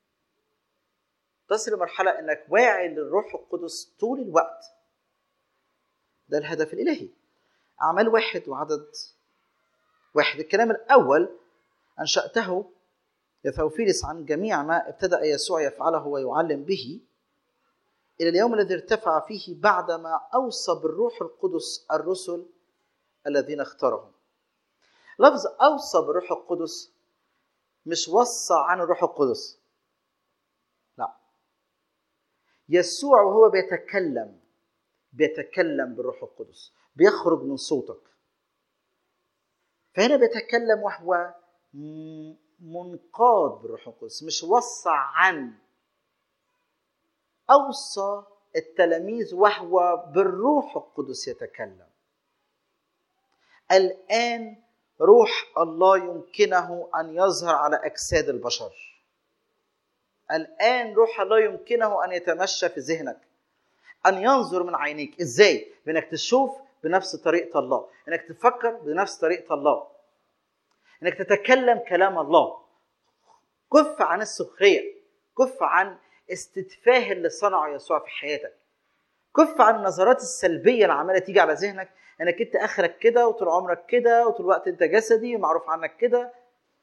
Speaker 2: تصل لمرحلة أنك واعي للروح القدس طول الوقت. ده الهدف الإلهي. أعمال 1 وعدد 1. الكلام الأول أنشأته يا ثوفيلس عن جميع ما ابتدأ يسوع يفعله ويعلم به إلى اليوم الذي ارتفع فيه بعدما أوصى بالروح القدس الرسل الذين اختارهم. لفظ أوصى بالروح القدس مش وصى عن الروح القدس، لا. يسوع وهو بيتكلم بالروح القدس، بيخرج من صوتك. فهنا بيتكلم وهو منقاد بالروح القدس، مش وصى عن. أوصى التلاميذ وهو بالروح القدس يتكلم. الآن روح الله يمكنه أن يظهر على أجساد البشر. الآن روح الله يمكنه أن يتمشى في ذهنك، أن ينظر من عينيك. إزاي؟ بأنك تشوف بنفس طريقة الله، أنك تفكر بنفس طريقة الله، أنك تتكلم كلام الله. كف عن السخرية، كف عن استتفاه اللي صنعه يسوع في حياتك، كف عن النظرات السلبية اللي عمالة تيجي على ذهنك، أنك أنت آخرك كده وطول عمرك كده وطول الوقت أنت جسدي ومعروف عنك كده.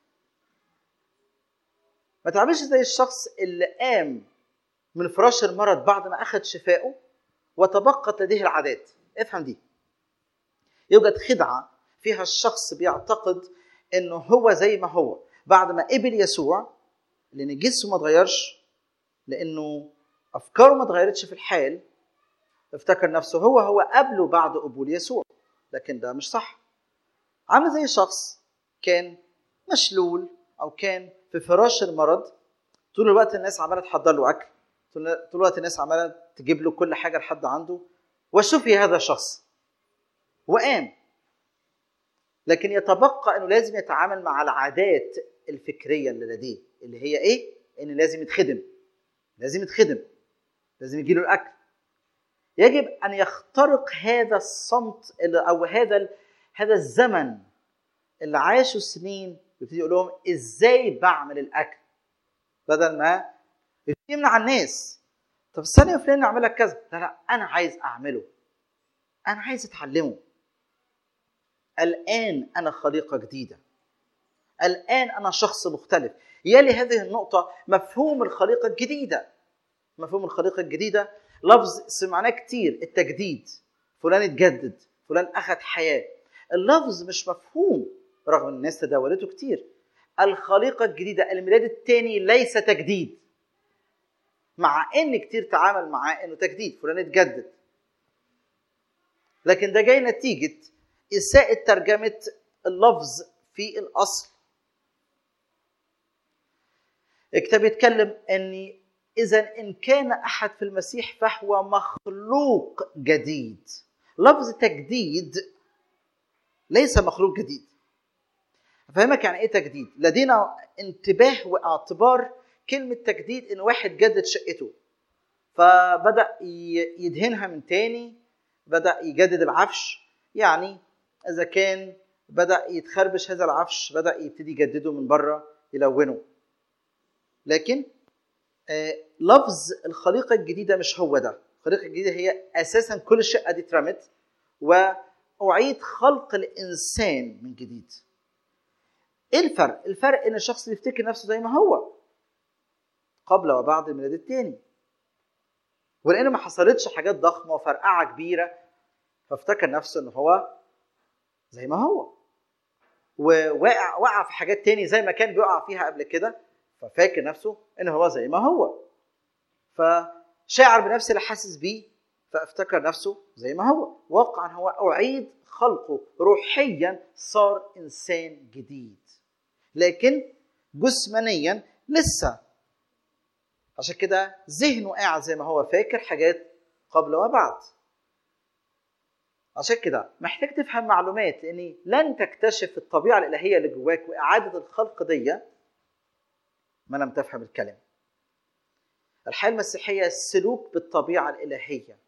Speaker 2: ما تعملش زي الشخص اللي قام من فراش المرض بعد ما أخذ شفائه وتبقت لديه العادات. افهم دي. يوجد خدعة فيها الشخص بيعتقد أنه هو زي ما هو بعد ما قبل يسوع، لأن جسمه ما تغيرش، لأنه أفكاره ما تغيرتش في الحال، افتكر نفسه هو قبله بعد قبول يسوع. لكن ده مش صح. عامل زي شخص كان مشلول أو كان في فراش المرض، طول الوقت الناس عمالة تحضر له أكل، طول الوقت الناس عمالة تجيب له كل حاجة لحد عنده، وشوفي هذا الشخص وقام. لكن يتبقى أنه لازم يتعامل مع العادات الفكرية اللي لديه، اللي هي إيه؟ إنه لازم يتخدم، لازم يجيله الأكل. يجب أن يخترق هذا الصمت أو هذا الزمن اللي عاشوا سنين، يبتدي يقول لهم إزاي بعمل الأكل، بدل ما يمنع الناس. طب الثانية فلان أعملها كذا، لا أنا عايز أعمله، أنا عايز أتعلمه. الآن أنا خليقة جديدة، الآن أنا شخص مختلف. يلي هذه النقطة مفهوم الخليقة الجديدة. مفهوم الخليقة الجديدة لفظ سمعناه كتير، التجديد، فلان اتجدد، فلان أخذ حياة. اللفظ مش مفهوم رغم الناس تداولته كتير. الخليقة الجديدة، الميلاد الثاني ليس تجديد، مع ان كتير تعامل معاه انه تجديد، فلان اتجدد، لكن ده جاي نتيجة إساءة ترجمة اللفظ في الأصل. الكتاب يتكلم أن إذا إن كان أحد في المسيح فهو مخلوق جديد. لفظ تجديد ليس مخلوق جديد. أفهمك يعني إيه تجديد؟ لدينا انتباه واعتبار كلمة تجديد إن واحد جدد شقته فبدأ يدهنها من تاني، بدأ يجدد العفش. يعني إذا كان بدأ يتخربش هذا العفش بدأ يبتدي يجدده من بره، يلونه. لكن لفظ الخليقة الجديدة مش هو ده. الخليقة الجديدة هي أساسا كل الشقة دي اترمت وأعيد خلق الإنسان من جديد. إيه الفرق؟ الفرق إن الشخص يفتكر نفسه زي ما هو قبل وبعد الميلاد الثاني، ولأنه ما حصلتش حاجات ضخمة وفرقعة كبيرة فافتكر نفسه إنه هو زي ما هو، ووقع في حاجات تاني زي ما كان بيقع فيها قبل كده ففاكر نفسه إنه هو زي ما هو، فشاعر بنفس اللي حاسس بيه فافتكر نفسه زي ما هو. واقعا هو أعيد خلقه روحيا، صار إنسان جديد، لكن جسمانيا لسه. عشان كده ذهنه قاعد زي ما هو، فاكر حاجات قبل وبعد. عشان كده محتاج تفهم معلومات، لأن لن تكتشف الطبيعة الإلهية اللي جواك وإعادة الخلق دي ما لم تفهم الكلمة. الحياة المسيحية السلوك بالطبيعة الإلهية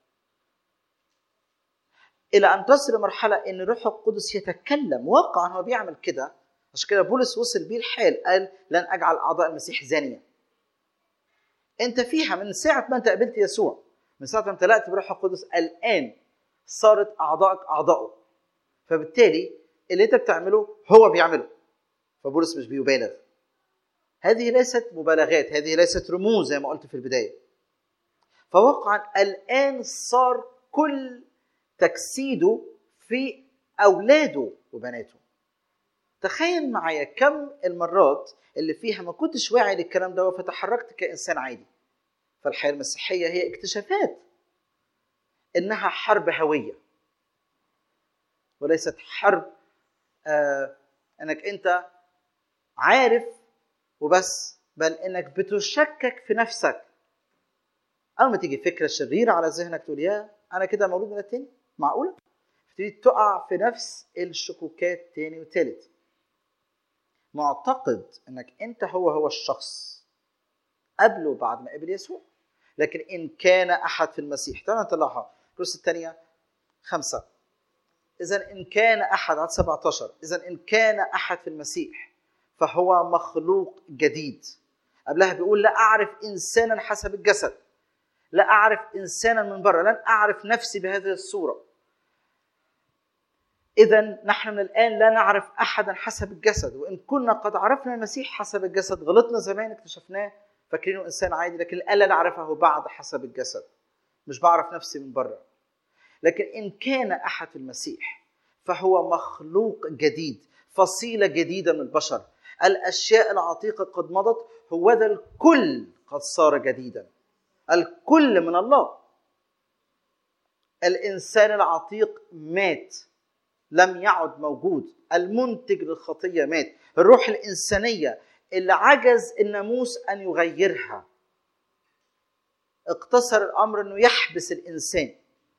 Speaker 2: إلى أن تصل لمرحلة إن الروح القدس يتكلم. واقعا هو بيعمل كده. عشان كده بولس وصل بيه الحال، قال لن أجعل أعضاء المسيح زانية. أنت فيها من ساعة ما أنت قابلت يسوع، من ساعة ما امتلأت بروح القدس، الآن صارت أعضائك أعضائه. فبالتالي اللي أنت بتعمله هو بيعمله. فبولس مش بيبالغ. هذه ليست مبالغات، هذه ليست رموز زي ما قلت في البداية. فواقعا الآن صار كل تجسيده في أولاده وبناته. تخيل معايا كم المرات اللي فيها ما كنتش واعي للكلام ده فتحركت كإنسان عادي. فالحياة المسيحية هي اكتشافات، إنها حرب هوية وليست حرب إنك أنت عارف وبس، بل إنك بتشكك في نفسك. أول ما تيجي فكرة شريرة على ذهنك تقول يا أنا كده مولود من التاني، معقولة؟ تبتدي تقع في نفس الشكوكات تاني وتالت، معتقد إنك أنت هو الشخص قبل وبعد ما قبل يسوع. لكن إن كان أحد في المسيح، تعالوا نطلعها كورس الثانية 5. إذن إن كان أحد، عدد 17، إذن إن كان أحد في المسيح فهو مخلوق جديد. قبلها بيقول لا أعرف إنسانا حسب الجسد، لا أعرف إنسانا من بره، لن أعرف نفسي بهذه الصورة. إذن نحن من الآن لا نعرف أحدا حسب الجسد. وإن كنا قد عرفنا المسيح حسب الجسد، غلطنا زمان اكتشفناه فاكرينه إنسان عادي، لكن الآن لا نعرفه بعد حسب الجسد. مش بعرف نفسي من بره. لكن إن كان أحد في المسيح فهو مخلوق جديد، فصيلة جديدة من البشر. الأشياء العتيقة قد مضت، هو ذا الكل قد صار جديدا. الكل من الله. الإنسان العتيق مات، لم يعد موجود. المنتج للخطية مات. الروح الإنسانية اللي عجز الناموس أن يغيرها، اقتصر الأمر أنه يحبس الإنسان.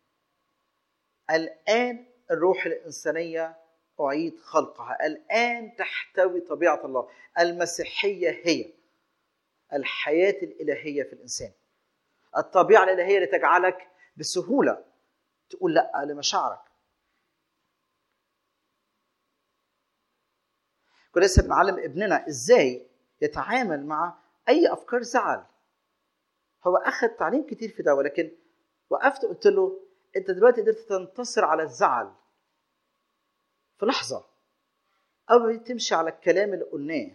Speaker 2: الآن الروح الإنسانية أعيد خلقها، الآن تحتوي طبيعة الله. المسيحية هي الحياة الإلهية في الإنسان. الطبيعة الإلهية اللي تجعلك بسهولة تقول لأ لمشاعرك. كنا لسه بنعلم ابننا إزاي يتعامل مع أي أفكار زعل. هو أخذ تعليم كتير في ده، ولكن وقفت قلت له أنت دلوقتي قدرت تنتصر على الزعل في لحظة. أول ما تمشي على الكلام اللي قلناه،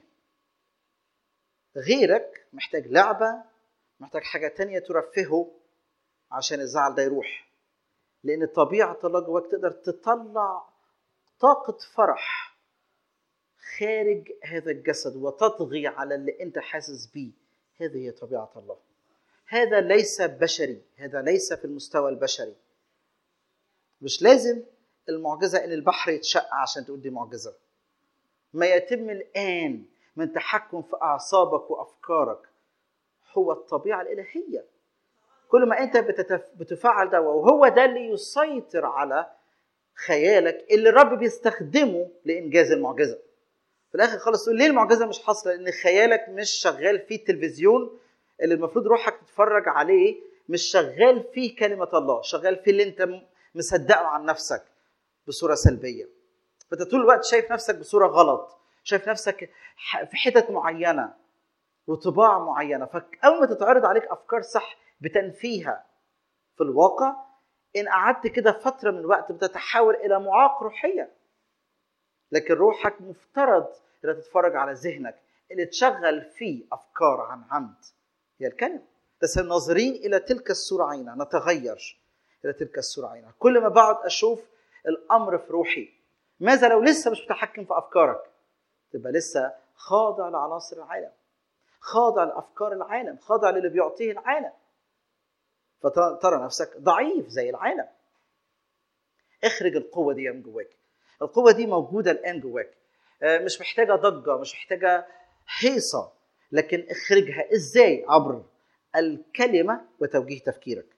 Speaker 2: غيرك محتاج لعبة، محتاج حاجة تانية ترفهه عشان الزعل ده يروح. لأن طبيعة الله جواك تقدر تطلع طاقة فرح خارج هذا الجسد وتطغي على اللي أنت حاسس بيه. هذه هي طبيعة الله. هذا ليس بشري، هذا ليس في المستوى البشري. مش لازم المعجزة إن البحر يتشق عشان تقول دي معجزة. ما يتم الآن من تحكم في أعصابك وأفكارك هو الطبيعة الإلهية. كل ما أنت بتفعل ده، وهو ده اللي يسيطر على خيالك اللي الرب بيستخدمه لإنجاز المعجزة. في الآخر خالص تقول ليه المعجزة مش حاصلة؟ لأن خيالك مش شغال فيه التلفزيون اللي المفروض روحك تتفرج عليه، مش شغال فيه كلمة الله، شغال فيه اللي أنت مصدقه عن نفسك بصورة سلبية. فأنت طول الوقت شايف نفسك بصورة غلط، شايف نفسك في حتت معينة وطباع معينة. فأول ما تتعرض عليك أفكار صح بتنفيها. في الواقع إن قعدت كده فترة من الوقت بتتحول إلى معاق روحية. لكن روحك مفترض إذا تتفرج على ذهنك اللي تشغل فيه أفكار عن عمد هي الكلمة. بس الناظرين إلى تلك الصورة عينها، نتغير إلى تلك الصورة عينها. كل ما بعد أشوف الأمر في روحي. ماذا لو لسه مش متحكم في أفكارك؟ تبقى لسه خاضع لعناصر العالم، خاضع لأفكار العالم، خاضع للي بيعطيه العالم. فترى نفسك ضعيف زي العالم. اخرج القوة دي من جواك. القوة دي موجودة الآن جواك، مش محتاجة ضجة، مش محتاجة هيصة، لكن اخرجها إزاي؟ عبر الكلمة وتوجيه تفكيرك.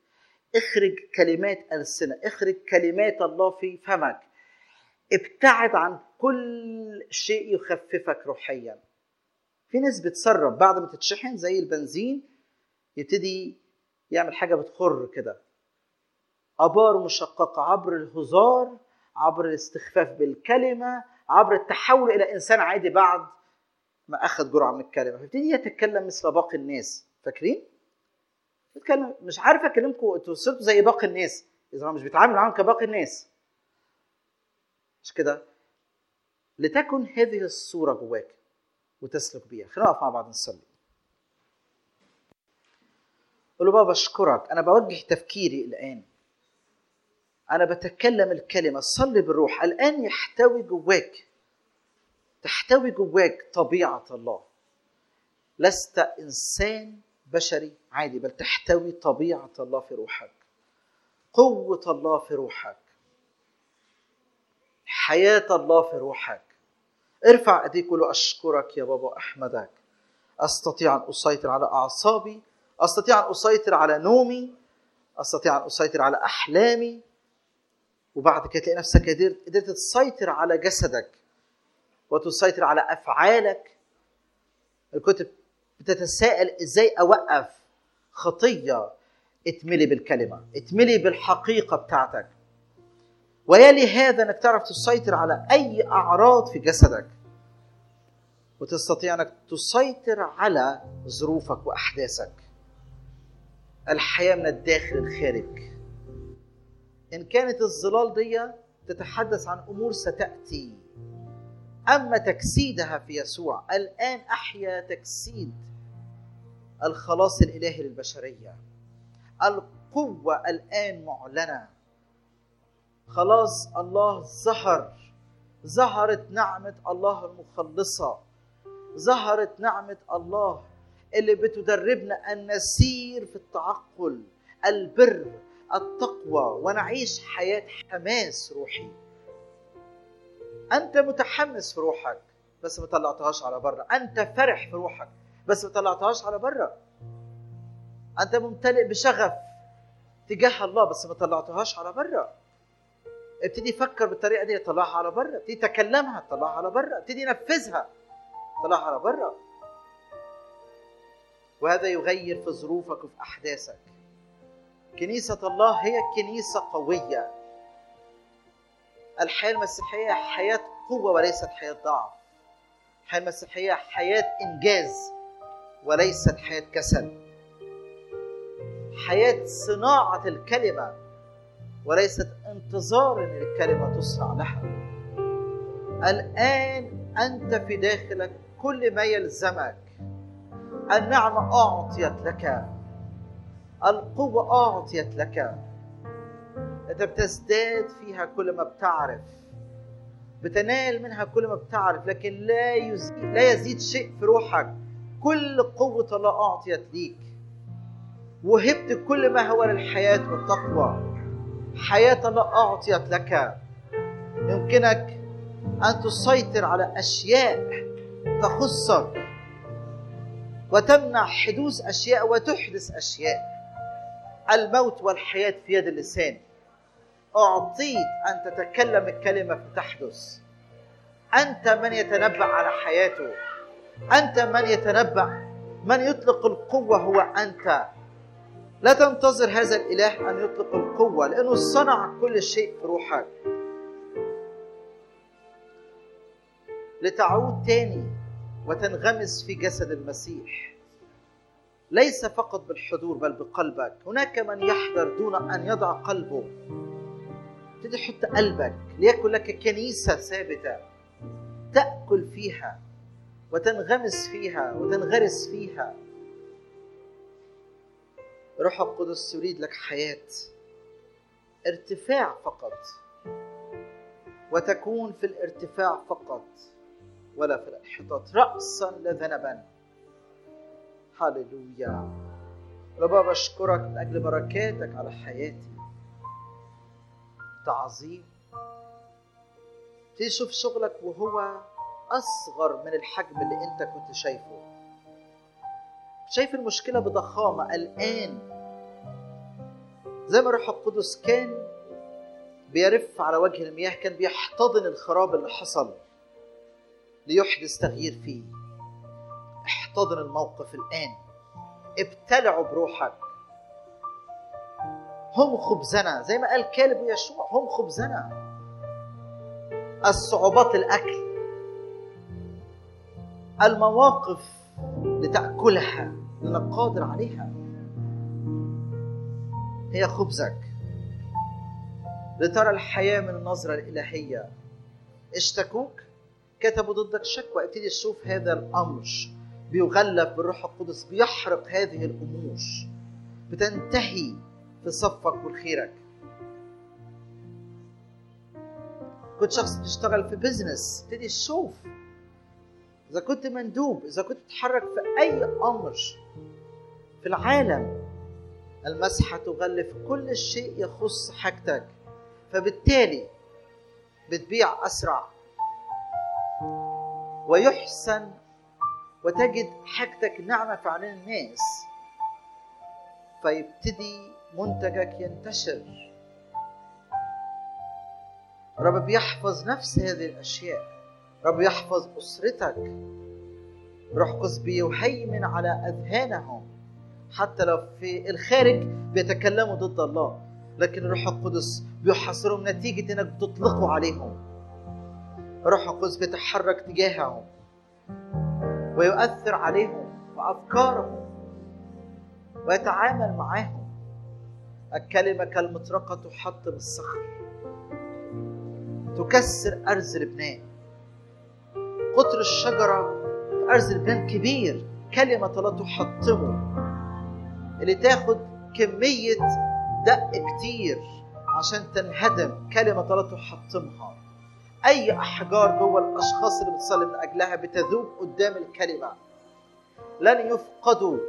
Speaker 2: اخرج كلمات ألسنة، اخرج كلمات الله في فمك. ابتعد عن كل شيء يخففك روحيا. في ناس بتسرب بعد ما تتشحن زي البنزين، يبتدي يعمل حاجة بتخر كده، آبار مشققة عبر الهزار، عبر الاستخفاف بالكلمة، عبر التحول إلى إنسان عادي بعد ما أخذ جرعة من الكلمة، فيبتدي يتكلم مثل باقي الناس. فاكرين؟ بتكلم مش عارف أكلمكم، أنتوا صرتوا زي باقي الناس إذا هو مش بيتعامل معاهم كباقي الناس. مش كده؟ لتكن هذه الصورة جواك وتسلك بيها. خلينا نقف مع بعض نصلي. قل له بابا أشكرك، أنا بوجه تفكيري الآن، أنا بتكلم الكلمة، صلي بالروح الآن يحتوي جواك، تحتوي جواك طبيعة الله. لست إنسان بشري عادي، بل تحتوي طبيعة الله في روحك، قوة الله في روحك، حياة الله في روحك. ارفع ايديك وقول أشكرك يا بابا، أحمدك. أستطيع أن أسيطر على أعصابي، أستطيع أن أسيطر على نومي، أستطيع أن أسيطر على أحلامي. وبعد كده تلاقي نفسك قدرت تسيطر على جسدك وتسيطر على أفعالك. الكتب بتتساءل إزاي أوقف خطية؟ اتملي بالكلمة، اتملي بالحقيقة بتاعتك، ويلي هذا أنك تعرف تسيطر على أي أعراض في جسدك، وتستطيع أنك تسيطر على ظروفك وأحداثك. الحياة من الداخل الخارج. إن كانت الظلال دي تتحدث عن أمور ستأتي، أما تجسيدها في يسوع الآن أحيا تجسيد الخلاص الإلهي للبشرية. القوة الآن معلنة، خلاص الله ظهرت نعمة الله المخلصة، ظهرت نعمة الله اللي بتدربنا أن نسير في التعقل، البر، التقوى، ونعيش حياة حماس روحي. أنت متحمس في روحك بس ما طلعتهاش على بره، أنت فرح في روحك بس ما طلعتهاش على بره، أنت ممتلئ بشغف تجاه الله بس ما طلعتهاش على بره. ابتدي فكر بالطريقة دي، طلعها على بره. ابتدي تكلمها، طلعها على بره. ابتدي نفذها، طلعها على بره. وهذا يغير في ظروفك وفي أحداثك. كنيسة الله هي كنيسة قوية. الحياة المسيحية حياة قوة وليست حياة ضعف. الحياة المسيحية حياة إنجاز وليست حياة كسل. حياة صناعة الكلمة وليست انتظار أن الكلمة تصنع لها. الآن أنت في داخلك كل ما يلزمك. النعمة أعطيت لك، القوة أعطيت لك. أنت بتزداد فيها كل ما بتعرف، بتنال منها كل ما بتعرف، لكن لا يزيد شيء في روحك. كل قوة الله أعطيت ليك، وهبت كل ما هو للحياة والتقوى. حياة الله أعطيت لك. يمكنك أن تسيطر على أشياء تخصك وتمنع حدوث أشياء وتحدث أشياء. الموت والحياة في يد اللسان. أعطيت أن تتكلم الكلمة فتحدث. أنت من يتنبأ على حياته، أنت من يتنبأ، من يطلق القوة هو أنت. لا تنتظر هذا الإله أن يطلق القوة، لأنه صنع كل شيء في روحك. لتعود تاني وتنغمس في جسد المسيح، ليس فقط بالحضور بل بقلبك. هناك من يحضر دون أن يضع قلبه. ابتدي حط قلبك ليكن لك كنيسة ثابتة تأكل فيها وتنغمس فيها وتنغرس فيها. روح القدس يريد لك حياة ارتفاع فقط، وتكون في الارتفاع فقط ولا في الانحطاط، رأسا لا ذنبا. هاليلويا. ربا بشكرك من أجل بركاتك على حياتي. تعظيم. تشوف شغلك وهو أصغر من الحجم اللي أنت كنت شايفه. شايف المشكلة بضخامة. الآن زي ما الروح القدس كان بيرف على وجه المياه، كان بيحتضن الخراب اللي حصل ليحدث تغيير فيه. احتضن الموقف الآن، ابتلعوا بروحك. هم خبزنا، زي ما قال كالب ويشوع، هم خبزنا. الصعوبات الأكل، المواقف لتأكلها لأنك قادر عليها، هي خبزك. لترى الحياة من النظرة الإلهية. اشتكوك، كتبوا ضدك شكوى، ابتدي تشوف هذا الأمر بيغلف بالروح القدس، بيحرق هذه الأمور، بتنتهي في صفك والخيرك. كنت شخص بتشتغل في بيزنس، ابتدي تشوف إذا كنت مندوب، إذا كنت تتحرك في أي أمر في العالم، المسحة تغلف كل شيء يخص حاجتك، فبالتالي بتبيع أسرع ويحسن، وتجد حاجتك نعمة في عينين الناس، فيبتدي منتجك ينتشر. رب بيحفظ نفس هذه الأشياء، رب يحفظ أسرتك. روح القدس بيهيمن على أذهانهم، حتى لو في الخارج بيتكلموا ضد الله، لكن الروح القدس بيحاصرهم نتيجة انك بتطلقوا عليهم. الروح القدس بيتحرك تجاههم ويؤثر عليهم وأفكارهم ويتعامل معهم. الكلمة كالمطرقة تحطم الصخر، تكسر أرز لبنان. قطر الشجرة في أرز لبنان كبير، كلمة لا تحطمه، اللي تاخد كمية دق كتير عشان تنهدم، كلمة لا تحطمها. أي أحجار جوه الأشخاص اللي بتصلي من أجلها بتذوب قدام الكلمة، لن يفقدوا.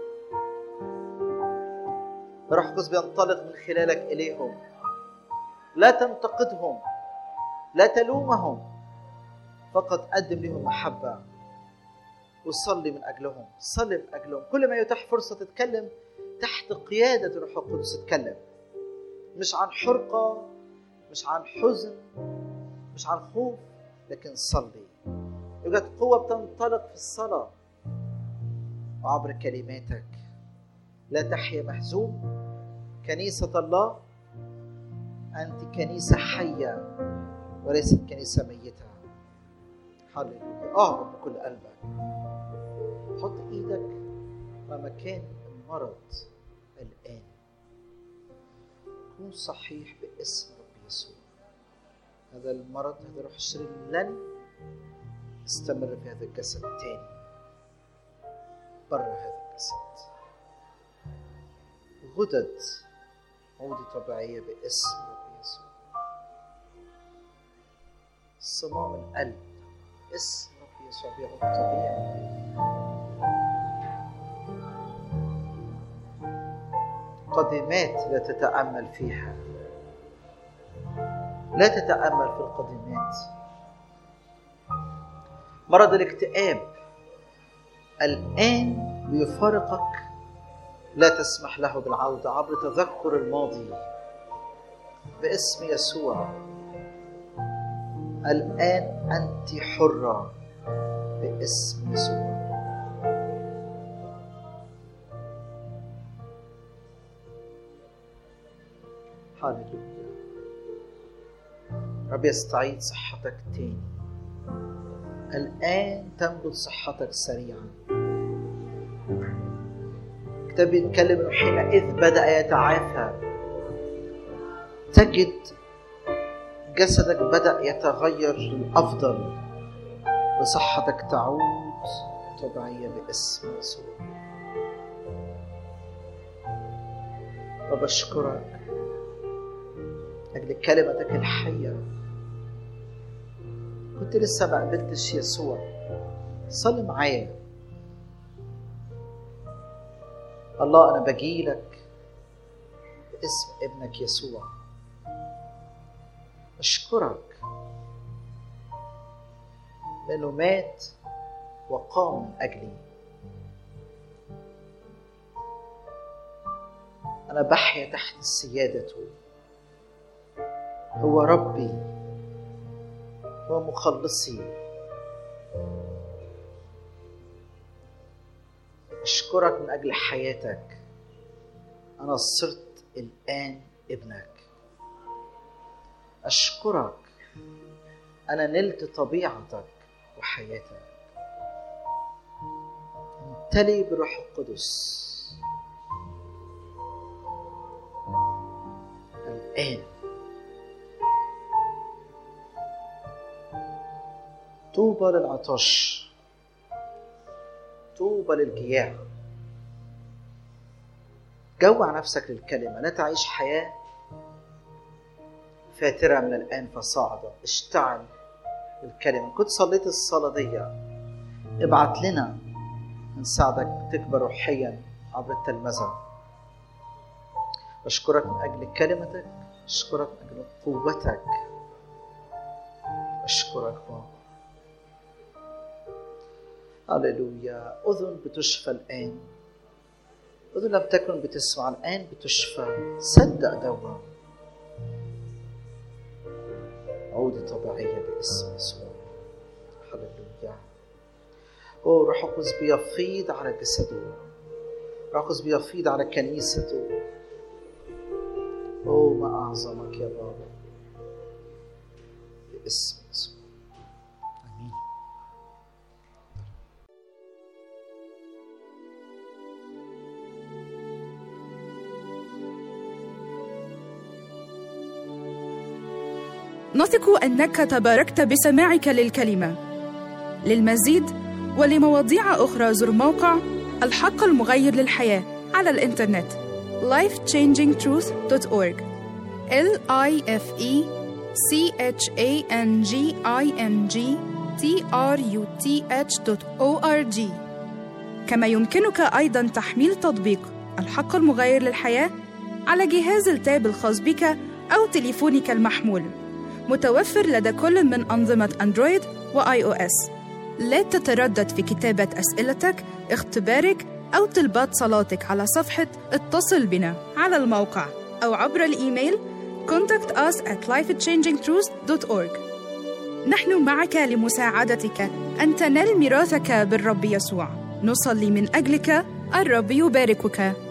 Speaker 2: الروح القدس بينطلق من خلالك إليهم. لا تنتقدهم، لا تلومهم، فقط قدم لهم محبة وصلي من أجلهم. صلي من أجلهم. كل ما يتاح فرصة تتكلم تحت قيادة الروح القدس، تتكلم مش عن حرقة، مش عن حزن، مش عن خوف، لكن صلي. يوجد قوة بتنطلق في الصلاة وعبر كلماتك. لا تحيا مهزوم. كنيسة الله أنت كنيسة حية وليست كنيسة ميتة. هللويا. اعبد بكل قلبك. حط ايدك على مكان المرض الآن. كن صحيح باسم رب يسوع. هذا المرض، هذا الروح الشرير لن يستمر في هذا الجسد تاني، برا هذا الجسد. غدد عودة طبيعية باسم رب يسوع. صمام القلب اسم رب يسوع بيعود طبيعي. قدمات لا تتأمل فيها، لا تتأمل في القدمات. مرض الاكتئاب الآن بيفارقك، لا تسمح له بالعودة عبر تذكر الماضي باسم يسوع. الآن أنت حرة باسم يسوع. هللويا. رب يستعيد صحتك تاني. الآن تملك صحتك سريعا. الكتاب بيتكلم انه حينئذ بدأ يتعافى، تجد جسدك بدأ يتغير للأفضل وصحتك تعود طبيعية باسم يسوع. وبشكرك أجل كلمتك الحية. كنت لسه ما قابلتش يسوع، صلي معايا. الله أنا بجيلك باسم ابنك يسوع. أشكرك لأنه مات وقام من أجلي. أنا بحيا تحت سيادته. هو ربي، هو مخلصي. أشكرك من أجل حياتك. أنا صرت الآن ابنك. أشكرك أنا نلت طبيعتك وحياتك. امتلي بروح القدس الآن. طوبى للعطش، طوبى للجياع. جوع نفسك للكلمة، لا تعيش حياة فاترة من الآن فصاعدة. اشتعل الكلمة. كنت صليت الصلاة دي، ابعت لنا نساعدك تكبر روحيا عبر التلمذة. أشكرك من أجل كلمتك، أشكرك من أجل قوتك، أشكرك بابا. هللويا. أذن بتشفى الآن، أذن لم تكن بتسمع الآن بتشفى. صدق دوا عودة طبيعية باسم يسوع. هللويا. روح القدس بيفيض على جسده، روح القدس بيفيض على كنيسته. ما أعظمك يا بابا باسم يسوع. آمين.
Speaker 1: نثق أنك تباركت بسماعك للكلمة. للمزيد ولمواضيع أخرى زر موقع الحق المغير للحياة على الإنترنت lifechangingtruth.org lifechangingtruth.org. كما يمكنك أيضاً تحميل تطبيق الحق المغير للحياة على جهاز التاب الخاص بك أو تليفونك المحمول، متوفر لدى كل من أنظمة أندرويد وآي أو إس. لا تتردد في كتابة أسئلتك، اختبارك أو طلبات صلاتك على صفحة اتصل بنا على الموقع أو عبر الإيميل contact us at lifechangingtruth.org. نحن معك لمساعدتك أن تنال ميراثك بالرب يسوع. نصلي من أجلك. الرب يباركك.